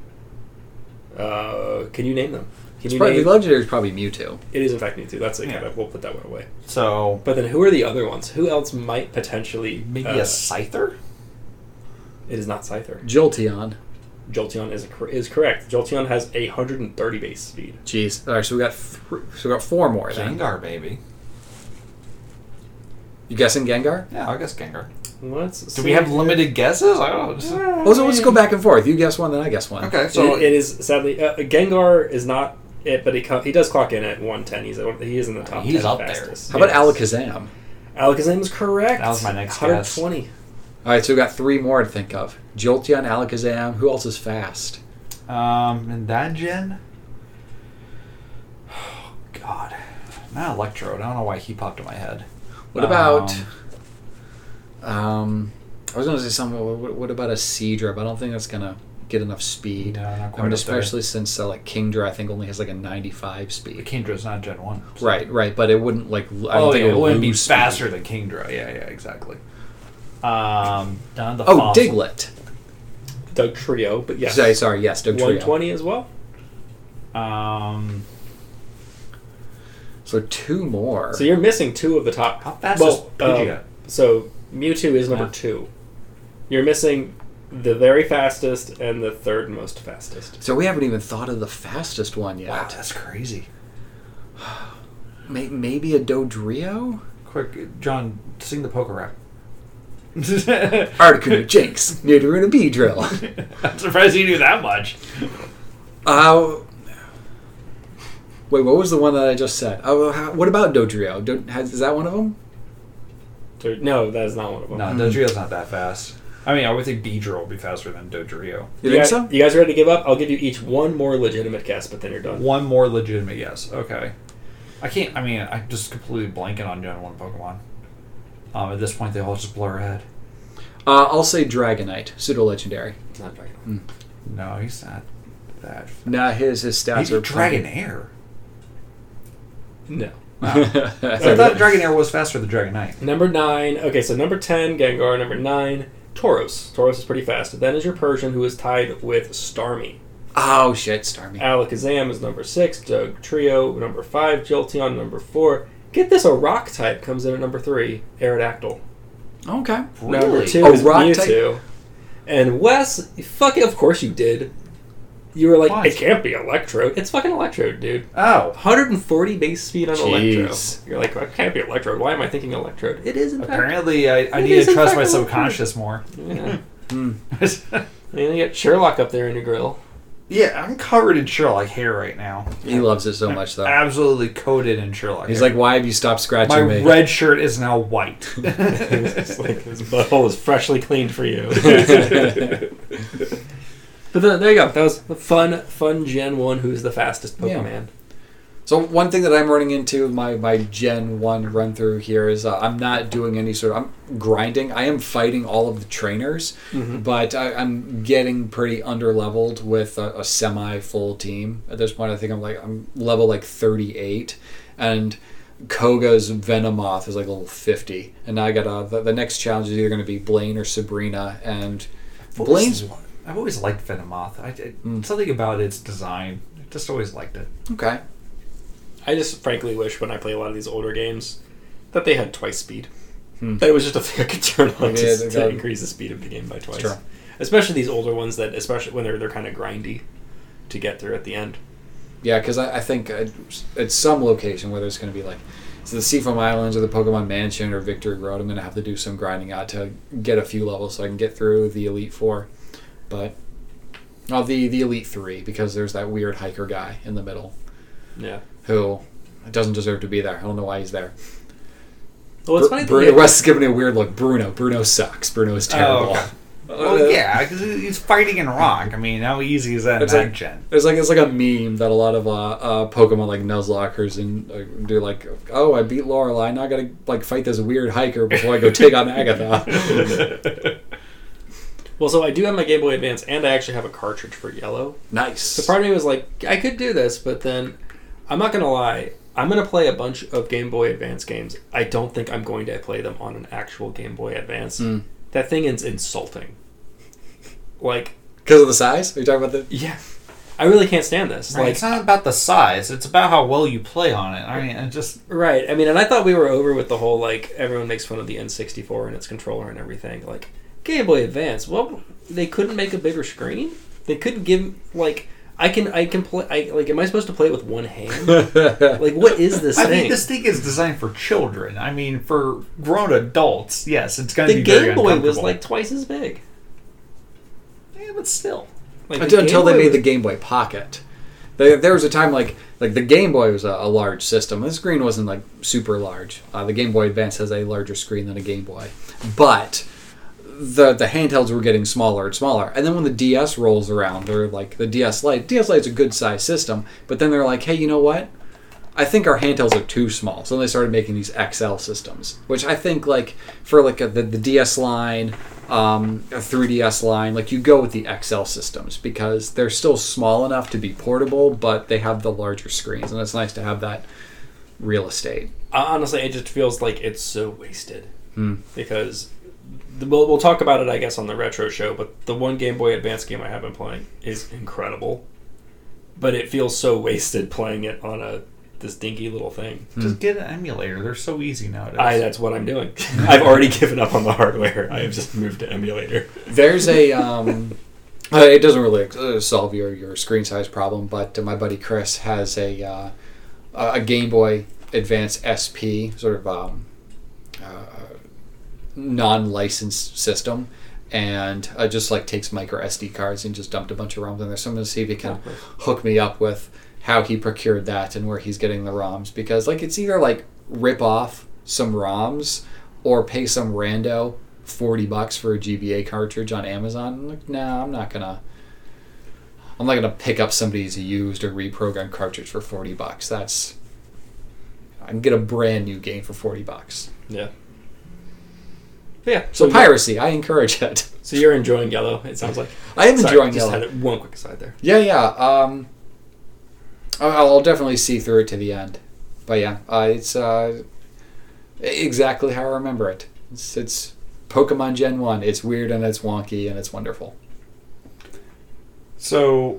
Uh, can you name them? Can It's you probably, name? the legendary is probably Mewtwo. It is in fact Mewtwo. That's it. Yeah. Kind of. We'll put that one away. So But then, who are the other ones? Who else might potentially? maybe uh, a Scyther? It is not Scyther. Jolteon. Jolteon is cor- is correct. Jolteon has a one hundred thirty base speed. Jeez. All right, so we got th- so we got four more. Then. Gengar, baby. You guessing Gengar? Yeah, I guess Gengar. Let's Do see we have here. limited guesses? I don't know. Just- Well, so let's go back and forth. You guess one, then I guess one. Okay, So so it, it is sadly uh, Gengar is not it, but he co- he does clock in at one ten. He's at, he is in the top. He's ten up there. fastest. How about Yes. Alakazam? Alakazam is correct. That was my next one guess. twenty. All right, so we got three more to think of. Jolteon, Alakazam. Who else is fast? um, in that gen, oh God, not Electrode. I don't know why he popped in my head. What about? Um, Um, I was going to say something. What, what about a Seadra? But I don't think that's gonna get enough speed. No, not I quite mean, up especially since uh, like Kingdra, I think only has like a ninety-five there. speed. Kindra's not Gen one. so- Right, right, but it wouldn't like. I don't Oh, think yeah, it would wouldn't be lose speed. faster than Kingdra. Yeah, yeah, exactly. Um, down the Oh, fossil. Diglett. Doug Trio, but yes, Sorry, sorry, yes, Doug one Trio. twenty as well. Um, So two more. So you're missing two of the top. how fast Well, is Pidgeot? um, So Mewtwo is number Yeah. two. You're missing the very fastest and the third most fastest. So we haven't even thought of the fastest one yet. Wow, that's crazy. May- Maybe a Dodrio? Quick, John, sing the poker rap. Articuno, Jinx, Nidorina, Beedrill. I'm surprised you knew that much. Uh, wait, what was the one that I just said? Oh, how, what about Dodrio? Do, has, is that one of them? There- No, that is not one of them. No, Dodrio's not that fast. I mean, I would think Beedrill would be faster than Dodrio. You You think guys, so? you guys ready to give up? I'll give you each one more legitimate guess, but then you're done. One more legitimate yes. Okay. I can't, I mean, I'm just completely blanking on Gen one Pokemon. Um, at this point, they all just blur ahead. Uh, I'll say Dragonite, pseudo legendary. It's not Dragon. No, he's not that fast. Nah, his his stats He's are Dragonair. No. I thought Dragonair was faster than Dragonite. Number nine. Okay, so number ten, Gengar. Number nine, Tauros. Tauros is pretty fast. Then is your Persian, who is tied with Starmie. Oh shit, Starmie. Alakazam is number six. Doug Trio, number five. Jolteon, number four. Get this, a rock type comes in at number three. Aerodactyl. Okay. Number Really? two A is rock Mewtwo. And Wes, fucking, of course you did. You were like, Why? it can't be Electrode. It's fucking Electrode, dude. Oh. one hundred forty base speed on Jeez. Electro. You're like, it can't be Electrode. Why am I thinking Electrode? It is, in fact. Apparently, I, I It need is to in trust fact my a little subconscious more. Yeah. Hmm. And you get Sherlock up there in your grill. Yeah, I'm covered in Sherlock hair right now. He loves it so much, though. Absolutely coated in Sherlock He's hair. like, "Why have you stopped scratching My me?" red shirt is now white. It's like his butthole is freshly cleaned for you. But then, there you go. That was a fun, fun Gen one. Who's the fastest Pokemon? Yeah. So one thing that I'm running into my my Gen one run through here is uh, I'm not doing any sort of I'm grinding. I am fighting all of the trainers, Mhm. but I, I'm getting pretty underleveled with a, a semi full team at this point. I think I'm like I'm level like thirty-eight, and Koga's Venomoth is like level fifty, and now I got uh, the, the next challenge is either going to be Blaine or Sabrina, and Blaine's I've always liked Venomoth. I, I, Mm. Something about its design. I just always liked it. okay. I just frankly wish when I play a lot of these older games that they had twice speed. Hmm. That it was just a thing I could turn on Yeah, to, they to got- increase the speed of the game by twice. true. Especially these older ones that, especially when they're they're kind of grindy to get through at the end. Yeah, because I, I think at, at some location where there's going to be like so the Seafoam Islands or the Pokemon Mansion or Victory Road, I'm going to have to do some grinding out to get a few levels so I can get through the Elite Four. But, oh, the, the Elite Three, because there's that weird hiker guy in the middle Yeah. who doesn't deserve to be there. I don't know why he's there. Well, it's Bru- funny. Bruno, that Wes is giving me a weird look. Bruno. Bruno sucks. Bruno is terrible. okay. Well, yeah, because he's fighting in rock. I mean, how easy is that in It's that like- gen? It's like it's like a meme that a lot of uh, uh, Pokemon like Nuzlockers and uh, do like, oh, I beat Lorelei, now I gotta like fight this weird hiker before I go take on Agatha. Well, so I do have my Game Boy Advance, and I actually have a cartridge for Yellow. Nice. So part of me was like, I could do this, but then I'm not gonna lie. I'm gonna play a bunch of Game Boy Advance games. I don't think I'm going to play them on an actual Game Boy Advance. Mm. That thing is insulting. Like, Because of the size? Are you talking about the? yeah, I really can't stand this. Right, Like, it's not about the size. It's about how well you play on it. I mean, it just right? I mean, and I thought we were over with the whole like everyone makes fun of the N sixty-four and its controller and everything. Like Game Boy Advance, well, they couldn't make a bigger screen. They couldn't give like I can I can play. I like. Am I supposed to play it with one hand? Like, what is this I thing? mean, this thing is designed for children. I mean, for grown adults, yes, it's going to the be very Game Boy was uncomfortable. like twice as big. yeah, but still. Like, the until until Game they Boy made was- the Game Boy Pocket. There, there was a time like like the Game Boy was a, a large system. The screen wasn't like super large. Uh, the Game Boy Advance has a larger screen than a Game Boy, but the the handhelds were getting smaller and smaller. And then when the D S rolls around, or like the D S Lite, D S Lite's a good size system, but then they're like, hey, you know what? I think our handhelds are too small. So then they started making these X L systems, which I think like for like a, the, the D S line, um, a three D S line, like you go with the X L systems because they're still small enough to be portable, but they have the larger screens, and it's nice to have that real estate. Honestly, it just feels like it's so wasted Hmm. because the, we'll, we'll talk about it, I guess, on the retro show. But the one Game Boy Advance game I have been playing is incredible, but it feels so wasted playing it on a this dinky little thing. Just get an emulator. They're so easy nowadays. I that's what I'm doing. I've already given up on the hardware. I have just moved to emulator. There's a um, uh, it doesn't really uh, solve your, your screen size problem, but uh, my buddy Chris has a uh, a Game Boy Advance S P, sort of um, uh, non-licensed system, and uh, just like takes micro S D cards and just dumped a bunch of ROMs in there. So I'm going to see if he can hook me up with how he procured that and where he's getting the ROMs, because like it's either like rip off some ROMs or pay some rando forty bucks for a G B A cartridge on Amazon. I'm like, nah, I'm not gonna. I'm not gonna pick up somebody's used or reprogrammed cartridge for forty bucks. That's I can get a brand new game for forty bucks. Yeah. Yeah. So piracy, I encourage it. So you're enjoying Yellow, it sounds like. I am Sorry, enjoying just Yellow. had one quick aside there. Yeah, yeah. Um, I'll I'll definitely see through it to the end. But yeah, uh, it's uh, exactly how I remember it. It's, it's Pokemon Gen one. It's weird and it's wonky and it's wonderful. So,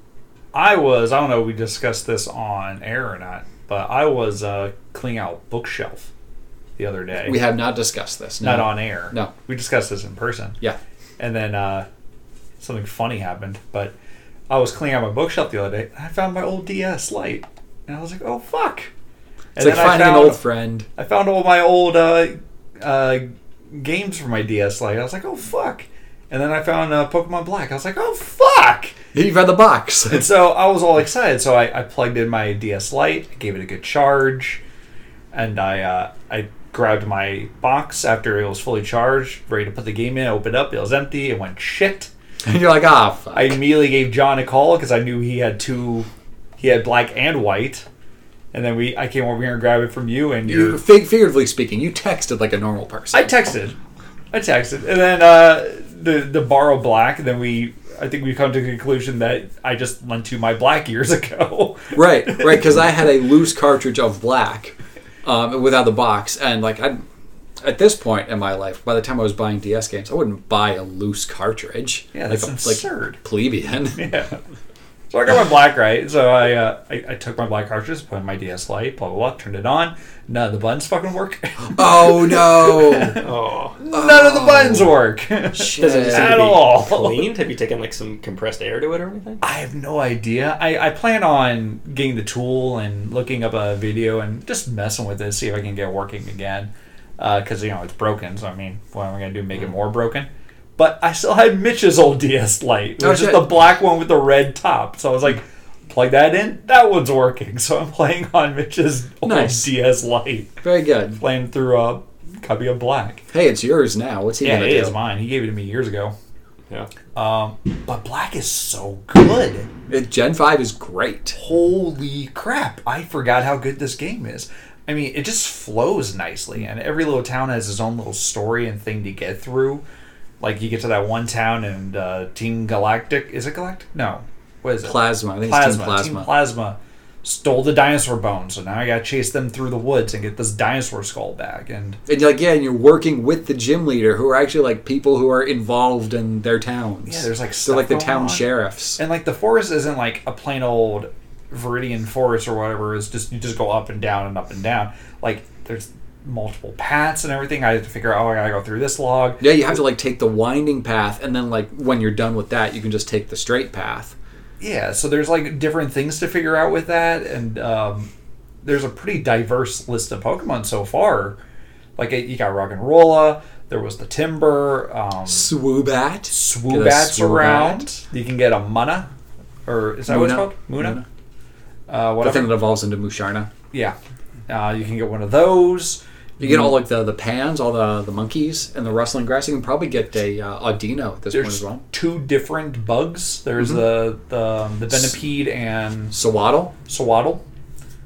I was, I don't know if we discussed this on air or not, but I was uh, cleaning out Bookshelf the other day. We have not discussed this. No. Not on air. No. We discussed this in person. Yeah. And then uh, something funny happened, but I was cleaning out my bookshelf the other day, and I found my old D S Lite. And I was like, oh, fuck. It's And like then I finding found, an old friend. I found all my old uh, uh, games for my D S Lite. I was like, oh, fuck. And then I found uh, Pokemon Black. I was like, oh, fuck. You've read the box. And so I was all excited. So I, I plugged in my D S Lite, gave it a good charge, and I uh, I grabbed my box after it was fully charged, ready to put the game in, opened up, it was empty, it went shit. And you're like, ah, fuck. I immediately gave John a call because I knew he had two, he had black and white. And then we, I came over here and grabbed it from you, and You, you. fig- figuratively speaking, you texted like a normal person. I texted, I texted, and then uh, the the borrow black. And then we, I think we come to the conclusion that I just lent you my black years ago. Right, right, because I had a loose cartridge of black um, without the box, and like I, at this point in my life, by the time I was buying D S games, I wouldn't buy a loose cartridge. Yeah, that's like, absurd. Like plebeian. Yeah. So I got my black right. So I, uh, I I took my black cartridge, put in my D S Lite, blah blah blah, turned it on. None of the buttons fucking work. Oh no! Oh. None of the buttons work Shit. Does it just need at to be all. cleaned? Have you taken like some compressed air to it or anything? I have no idea. I, I plan on getting the tool and looking up a video and just messing with it, see if I can get it working again. Because, you know, it's broken, so I mean, what am I going to do? Make it more broken? But I still had Mitch's old D S Lite, which Oh, is shit. the black one with the red top. So I was like, plug that in, that one's working. So I'm playing on Mitch's old Nice. D S Lite, Very good. playing through a copy of Black. Hey, it's yours now. What's he Yeah, gonna it do? is mine. He gave it to me years ago. Yeah. Um, but Black is so good. It, Gen five is great. Holy crap, I forgot how good this game is. I mean, it just flows nicely, and every little town has its own little story and thing to get through. Like, you get to that one town, and uh, Team Galactic... Is it Galactic? No. What is it? Plasma. I think Plasma. it's Team Plasma. Team Plasma stole the dinosaur bone, so now I gotta chase them through the woods and get this dinosaur skull back. And And you're like, yeah, and you're working with the gym leader, who are actually like people who are involved in their towns. yeah, there's like They're stuff like the going town on. sheriffs. And like the forest isn't like a plain old Viridian forest or whatever. It's just you just go up and down and up and down. Like there's multiple paths and everything. I have to figure out, oh, I gotta go through this log. Yeah, you have to like take the winding path, and then like when you're done with that, you can just take the straight path. Yeah, so there's like different things to figure out with that, and um, there's a pretty diverse list of Pokemon so far. Like you got Roggenrola, there was the Timber, um, Swoobat. Swoobats Swoobat. around. You can get a Munna, or is that what it's Munna. called? Muna. Muna. Uh, The whatever. thing that evolves into Musharna. Yeah, uh, you can get one of those. You get all like the, the pans, all the, the monkeys, and the rustling grass. You can probably get a uh, Audino at this point There's as well. two different bugs. There's Mhm. the the the Venipede and Sawaddle. Sawaddle.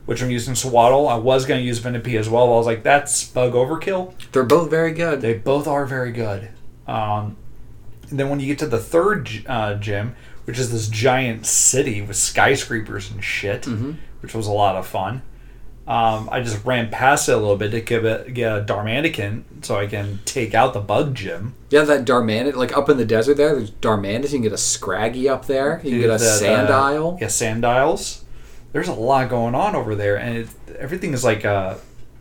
which I'm using Swaddle. I was going to use Venipede as well. But I was like, that's bug overkill. They're both very good. They both are very good. Um, and then when you get to the third uh, gym, which is this giant city with skyscrapers and shit, Mm-hmm. which was a lot of fun. Um, I just ran past it a little bit to give it, get a Darmanican so I can take out the bug gym. Yeah, that Darmanic, like up in the desert there, there's Darmanic. You can get a Scraggy up there. You can get a Sandile. Yeah, Sandiles. There's a lot going on over there, and it, everything is like, uh,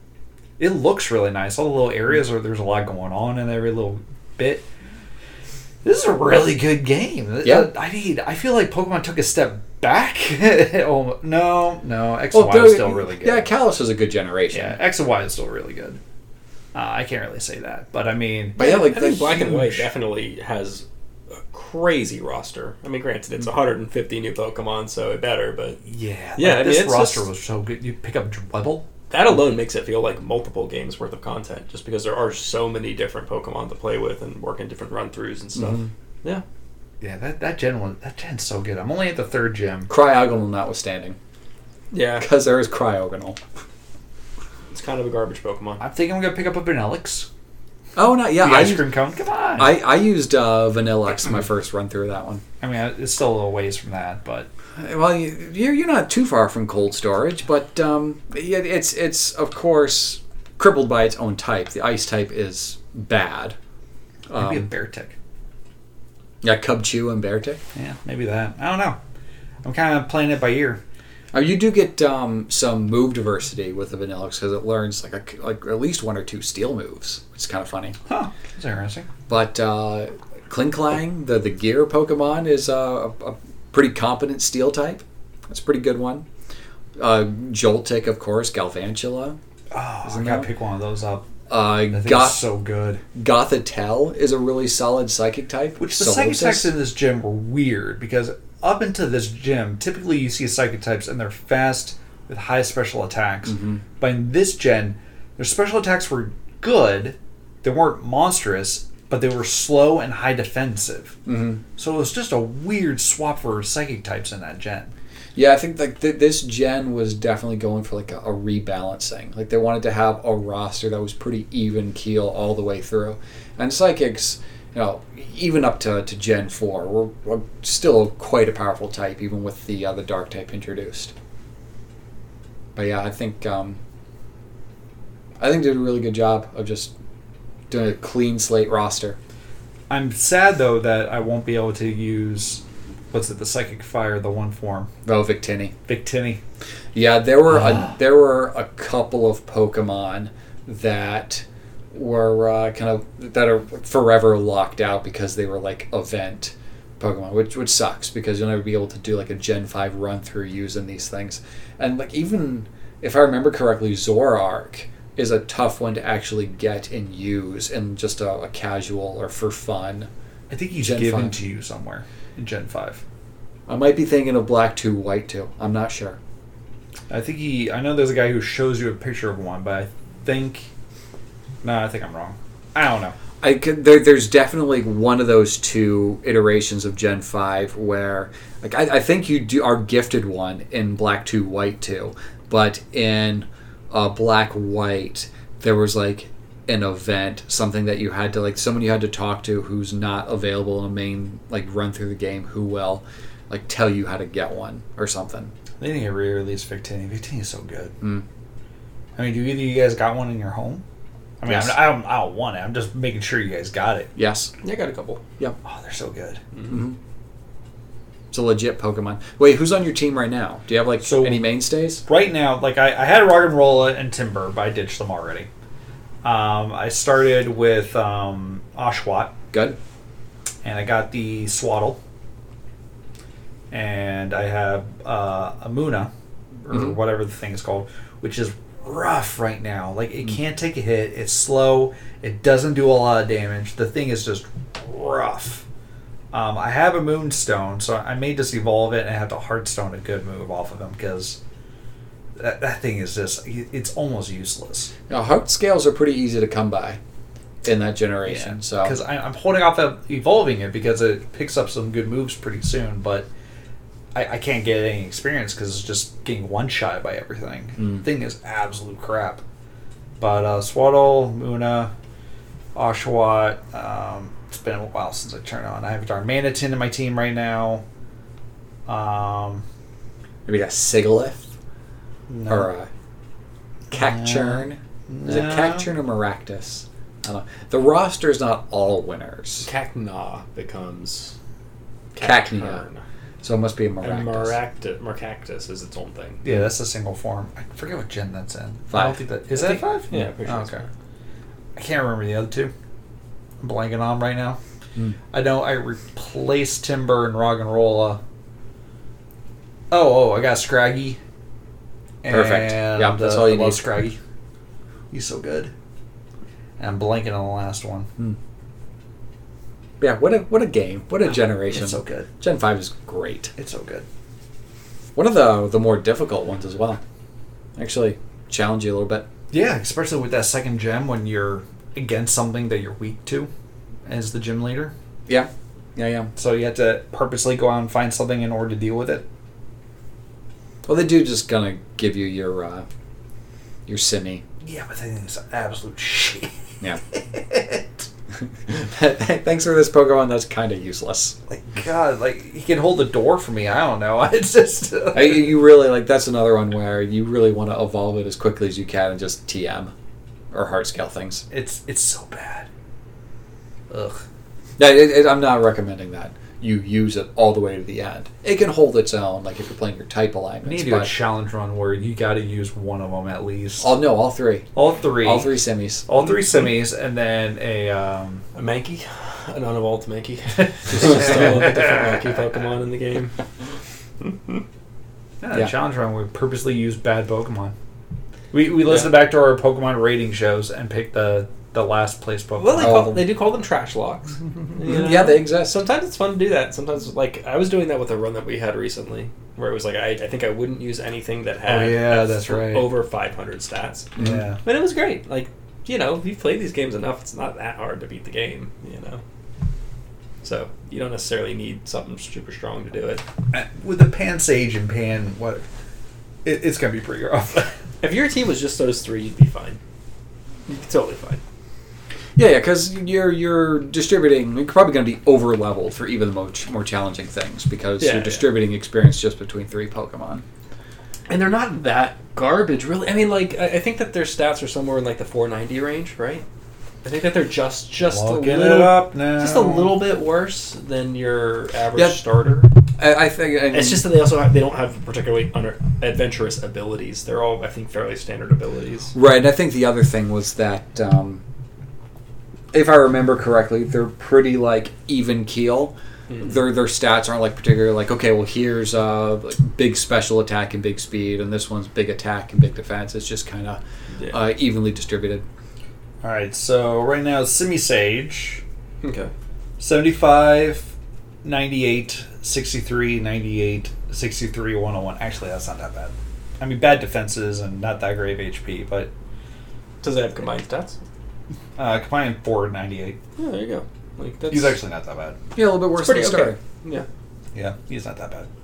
it looks really nice. All the little areas where there's a lot going on in every little bit. This is a really good game. Yeah. I need. I feel like Pokemon took a step back. oh, no, no. X and Well, Y is there- still really good. Yeah, Kalos is a good generation. Yeah, X and Y is still really good. Uh, I can't really say that, but I mean, But yeah, like I think the Black and White huge- definitely has a crazy roster. I mean, granted, it's one hundred fifty new Pokemon, so it better, but yeah, Yeah, like, I mean, this it's roster just- was so good. You pick up Dwebble. that alone makes it feel like multiple games worth of content, just because there are so many different Pokemon to play with and work in different run-throughs and stuff. Mhm. Yeah. Yeah, that that gen one, that gen's so good. I'm only at the third gym. Cryogonal notwithstanding. Yeah. Because there is Cryogonal. It's kind of a garbage Pokemon. I think I'm gonna pick up a Vanillix. Oh, no, yeah. the I, ice used, cream cone. Come on. I, I used uh, Vanillix my first run through that one. I mean, it's still a little ways from that, but Well, you, you're you're not too far from cold storage, but um, yeah, it's it's of course crippled by its own type. The ice type is bad. maybe a Um, bear tick. yeah, Cubchoo and Beartic. Yeah, maybe that. I don't know. I'm kind of playing it by ear. Uh, you do get um, some move diversity with the Vanillix because it learns like a, like at least one or two steel moves, which is kind of funny. Huh? That's interesting. But uh, Klinklang, the the gear Pokemon, is uh, a, a pretty competent steel type. That's a pretty good one. Uh, Joltik, of course, Galvantula. Oh, Isn't I gotta that- pick one of those up. Uh, That thing's Goth- so good. Gothitelle is a really solid psychic type. Which the Solosis. psychic types in this gym were weird because up into this gym, typically you see psychic types and they're fast with high special attacks. Mhm. But in this gen, their special attacks were good. They weren't monstrous, but they were slow and high defensive. Mhm. So it was just a weird swap for psychic types in that gen. Yeah, I think like th- this gen was definitely going for like a, a rebalancing. Like they wanted to have a roster that was pretty even keel all the way through, and psychics, you know, even up to, to Gen four, were, were still quite a powerful type, even with the uh, the dark type introduced. But yeah, I think um, I think they did a really good job of just doing a clean slate roster. I'm sad though that I won't be able to use what's it, the psychic fire, the one form, Oh, Victini. Victini. Yeah, there were Ah. a, there were a couple of Pokemon that were uh, kind of that are forever locked out because they were like event Pokemon, which which sucks because you'll never be able to do like a Gen five run through using these things. And like even if I remember correctly, Zoroark is a tough one to actually get and use in just a, a casual or for fun. I think he's Gen given five. to you somewhere in Gen five. I might be thinking of Black two, White two. I'm not sure. I think he. I know there's a guy who shows you a picture of one, but I think. No, I think I'm wrong. I don't know. I could, there, there's definitely one of those two iterations of Gen five where, like, I, I think you do, are gifted one in Black two, White two, but in uh, Black White there was like an event, something that you had to like, someone you had to talk to who's not available in a main like run through the game who will like tell you how to get one or something. They didn't get re-released Victini. Victini is so good. Mm. I mean, do either of you guys got one in your home? I mean, Yes. I'm, I don't. I don't want it. I'm just making sure you guys got it. Yes. Yeah, I got a couple. Oh, they're so good. Mm-hmm. It's a legit Pokemon. Wait, who's on your team right now? Do you have like So- any mainstays? Right now, like I, I had Rock and Rolla and Timber, but I ditched them already. Um, I started with um, Oshawott, Good. and I got the Swaddle, and I have uh, Amuna, or Mhm. whatever the thing is called, which is rough right now. Like it can't take a hit. It's slow. It doesn't do a lot of damage. The thing is just rough. Um, I have a Moonstone, so I may just evolve it and I have to Heartstone a good move off of him because that, that thing is just, it's almost useless. Now, heart scales are pretty easy to come by in that generation. So Because I'm holding off of evolving it because it picks up some good moves pretty soon, but I, I can't get any experience because it's just getting one shot by everything. Mm. Thing is absolute crap. But uh, Swaddle, Muna, Oshawott. Um, it's been a while since I turned on. I have Darmanitan in my team right now. Um, Maybe a Sigalith no. or a Cacturn. No. Is it Cacturn or Maractus? I don't know. The roster's not all winners. Cacna becomes Cacnea. Cacturn. So it must be a And Maractus. Maractus, Maractus is its own thing. Yeah, that's a single form. I forget what gen that's in. Five. I don't think that is I that think- five. Yeah, pretty sure Oh, it's okay. five. I can't remember the other two. I'm blanking on 'em right now. Mm. I know I replaced Timber and Roggenrola. Oh, oh, I got Scraggy. Perfect. And, Yeah, that's uh, all you I love need. Scraggy. He's so good. And I'm blanking on the last one. Hmm. Yeah, what a what a game. What a generation. It's so good. Gen five is great. It's so good. One of the the more difficult ones as well. Actually challenge you a little bit. Yeah, especially with that second gem when you're against something that you're weak to as the gym leader. Yeah. Yeah, yeah. So you have to purposely go out and find something in order to deal with it. Well, they do just gonna give you your uh, your simi. Yeah, but I think it's absolute shit. Yeah. Thanks for this Pokemon that's kind of useless. Like, God, like, he can hold the door for me. I don't know. It's just... Uh, I, you really, like, that's another one where you really want to evolve it as quickly as you can and just T M or heart scale things. it's it's so bad. Ugh. Yeah, it, it, I'm not recommending that you use it all the way to the end. It can hold its own, like if you're playing your type I alignments. need to do a but challenge run where you got to use one of them at least. all, no, all three. all three. All three semis. All three semis, and then a... Um, A Mankey? An unevolved Mankey. Just just all the different Mankey Pokemon in the game. yeah, Yeah. a challenge run where we purposely use bad Pokemon. We, we listened back to our Pokemon rating shows and picked the, the last place Pokemon. Well, they, All of call, them. they do call them trash logs. You know? Yeah, they exist. Sometimes it's fun to do that. Sometimes, like, I was doing that with a run that we had recently, where it was like, I, I think I wouldn't use anything that had Oh, yeah, f- that's right. over five hundred stats. Yeah. But it was great. Like, you know, if you've played these games enough, it's not that hard to beat the game, you know? So, you don't necessarily need something super strong to do it. Uh, With the Pan Sage and Pan... what? It, it's going to be pretty rough. If your team was just those three, you'd be fine. You'd be totally fine. Yeah, yeah, because you're you're distributing. You're probably going to be over leveled for even the more, more challenging things because Yeah, you're yeah. distributing experience just between three Pokemon. And they're not that garbage, really. I mean, like, I I think that their stats are somewhere in, like, the four ninety range, right? I think that they're just just a Looking little, it up now. just a little bit worse than your average Yeah. starter. I, I think I mean, It's just that they also have, they don't have particularly under, adventurous abilities. They're all, I think, fairly standard abilities. right. And I think the other thing was that, um, if I remember correctly, they're pretty like even keel. Mhm. Their their stats aren't like particularly like okay, well here's uh like big special attack and big speed, and this one's big attack and big defense. It's just kind of Yeah. uh, evenly distributed. All right, so right now it's Simisage, Okay. seventy-five, ninety-eight, sixty-three, ninety-eight, sixty-three, one oh one. Actually, that's not that bad. I mean, bad defenses and not that great of H P, but Does it have combined stats? uh, combined four ninety-eight. Yeah, there you go. Like that's He's actually not that bad. Yeah, a little bit worse pretty than the starter. okay. Yeah. Yeah, he's not that bad.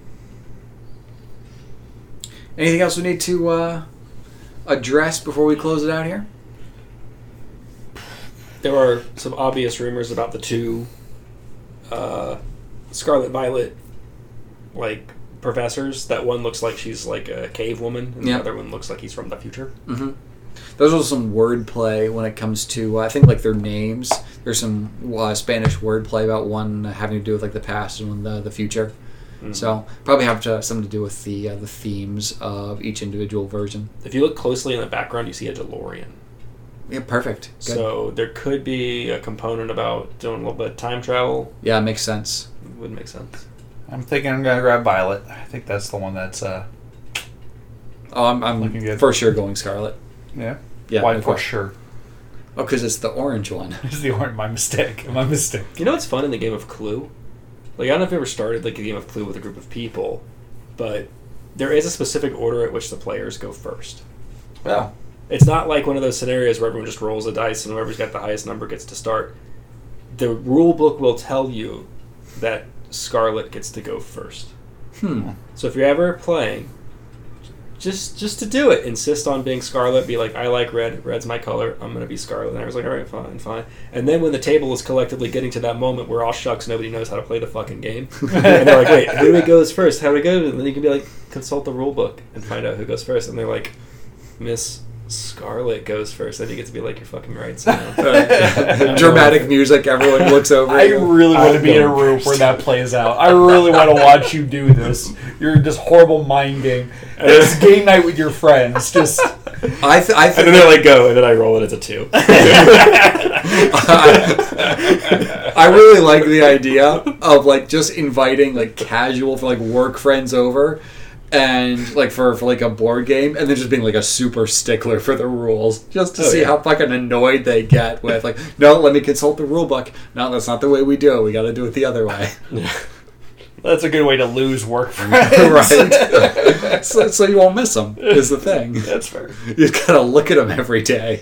Anything else we need to uh, address before we close it out here? There are some obvious rumors about the two uh, Scarlet Violet like professors. That one looks like she's like a cave woman, and Yeah. the other one looks like he's from the future. Mm-hmm. There's also some wordplay when it comes to, uh, I think, like their names. There's some uh, Spanish wordplay about one having to do with like the past and one the, the future. Mhm. So probably have to, something to do with the uh, the themes of each individual version. If you look closely in the background, you see a DeLorean. Yeah, perfect. Good. So there could be a component about doing a little bit of time travel. Yeah, it makes sense. Would make sense. I'm thinking I'm gonna grab Violet. I think that's the one that's uh Oh, I'm, I'm Looking good. for sure going Scarlet. yeah. Yeah, Why of for course. sure? Oh, because it's the orange one. It's the orange. My mistake. My mistake. You know what's fun in the game of Clue? Like I don't know if you ever started like a game of Clue with a group of people, but there is a specific order at which the players go first. Well, It's not like one of those scenarios where everyone just rolls a dice and whoever's got the highest number gets to start. The rule book will tell you that Scarlet gets to go first. Hmm. So if you're ever playing, just just to do it, insist on being Scarlet. Be like, I like red. Red's my color. I'm gonna be Scarlet. And I was like, all right, fine, fine. And then when the table is collectively getting to that moment where all shucks, nobody knows how to play the fucking game, and they're like, wait, who goes first? How do we go? And then you can be like, consult the rule book and find out who goes first. And they're like, Miss Scarlet goes first. Then you get to be like, you're fucking right. So Dramatic music. Everyone looks over. I really want I to be in a know. room where that plays out. I really want to watch you do this. You're just horrible mind game. It's game night with your friends. Just I, th- I and think then they're like, go, and then I roll it as a two. I, I really like the idea of like just inviting like casual for like work friends over, and like for, for like a board game, and then just being like a super stickler for the rules, just to Oh, see yeah. how fucking annoyed they get with like, no, let me consult the rule book. No, that's not the way we do it. We got to do it the other way. that's a good way to lose work friends. Right. so, so you won't miss them is the thing. That's fair. You just gotta look at them every day.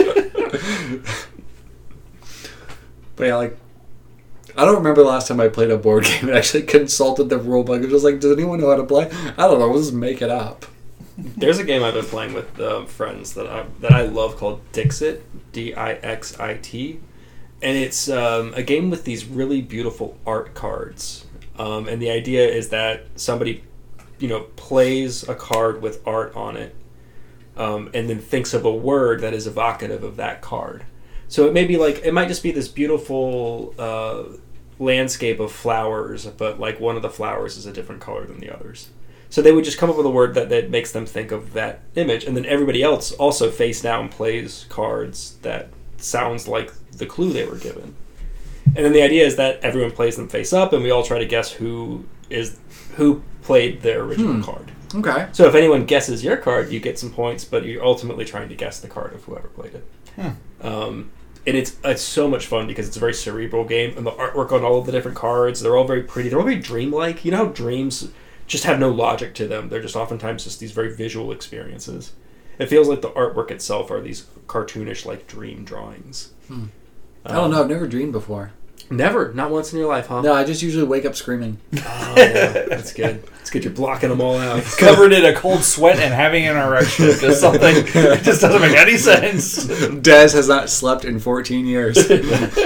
But yeah, like, I don't remember the last time I played a board game and actually consulted the rule book. It was just like, does anyone know how to play? I don't know. We'll just make it up. There's a game I've been playing with uh, friends that I that I love called Dixit, D I X I T, and it's um, a game with these really beautiful art cards. Um, and the idea is that somebody, you know, plays a card with art on it, um, and then thinks of a word that is evocative of that card. So it may be like, it might just be this beautiful uh, landscape of flowers, but like one of the flowers is a different color than the others. So they would just come up with a word that, that makes them think of that image, and then everybody else also face down plays cards that sounds like the clue they were given. And then the idea is that everyone plays them face up, and we all try to guess who is who played their original Hmm. card. Okay. So if anyone guesses your card, you get some points, but you're ultimately trying to guess the card of whoever played it. Hmm. Um, and it's it's so much fun because it's a very cerebral game, and the artwork on all of the different cards, they're all very pretty. They're all very dreamlike. You know how dreams just have no logic to them. They're just oftentimes just these very visual experiences. It feels like the artwork itself are these cartoonish, like, dream drawings. Hmm. I don't know. I've never dreamed before. Never? Not once in your life, huh? No, I just usually wake up screaming. Oh, yeah. That's good. It's good you're blocking them all out. Covered in a cold sweat and having an erection. Just something. It just doesn't make any sense. Dez has not slept in fourteen years. But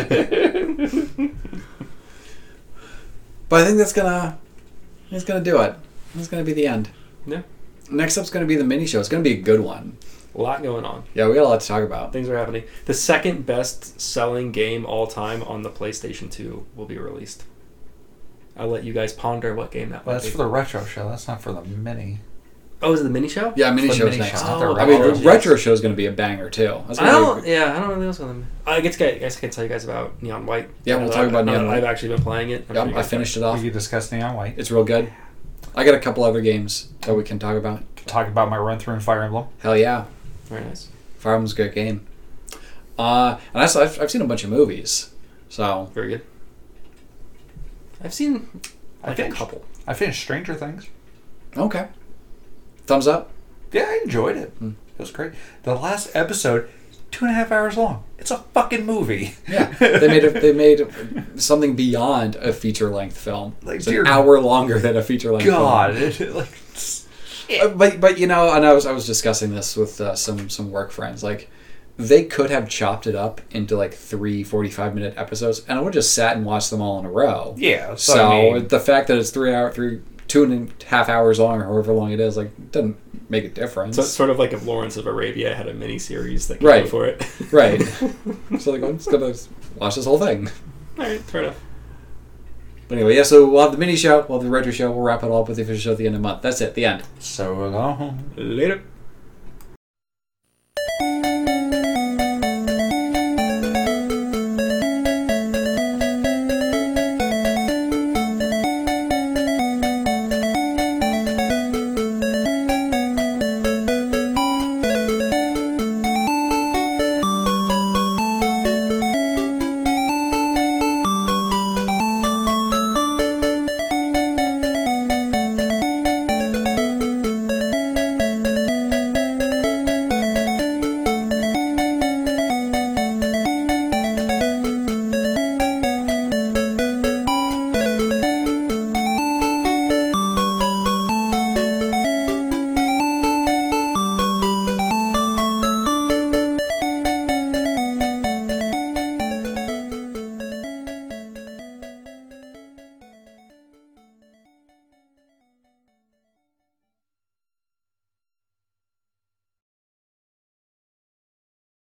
I think that's gonna that's gonna do it. That's gonna be the end. Yeah. Next up's gonna be the mini show. It's gonna be a good one. A lot going on. Yeah, we got a lot to talk about. Things are happening. The second best selling game all time on the PlayStation two will be released. I'll let you guys ponder what game that Well, might that's be. for the retro show. That's not for the mini. Oh, is it the mini show? Yeah, mini It's the show's mini next. show, not Oh, the I mean, the retro. retro show is gonna be a banger too. That's I gonna don't. be- Yeah, I don't know what's going on. I guess I guess I can tell you guys about Neon White. Yeah, we'll Uh, talk about I- Neon White. I've actually been playing it. I'm Yep, sure you I guys finished it We off. could discuss Neon White. It's real good. I got a couple other games that we can talk about. Talk about my run through in Fire Emblem. Hell yeah, have. Very nice. Fire Emblem's a great game. Uh, and also, I've, I've seen a bunch of movies, so Very good. I've seen I like a finished. couple. I finished Stranger Things. okay. Thumbs up. Yeah, I enjoyed it. Hmm. It was great. The last episode, two and a half hours long. It's a fucking movie. Yeah, they made a, they made something beyond a feature length film. Like, It's dear an hour longer than a feature length. God, it, like, Uh, but but you know, and I was I was discussing this with uh, some some work friends. Like, they could have chopped it up into like three forty-five minute episodes, and I would have just sat and watched them all in a row. yeah. So So, I mean, the fact that it's three hour three two and a half hours long or however long it is, like, doesn't make a difference. So it's sort of like if Lawrence of Arabia had a mini series that came Right. before it. Right. So like, I'm just gonna watch this whole thing. All right, fair enough. But anyway, yeah. So we'll have the mini show, we'll have the retro show. We'll wrap it all up with the official show at the end of the month. That's it. The end. so long. Later.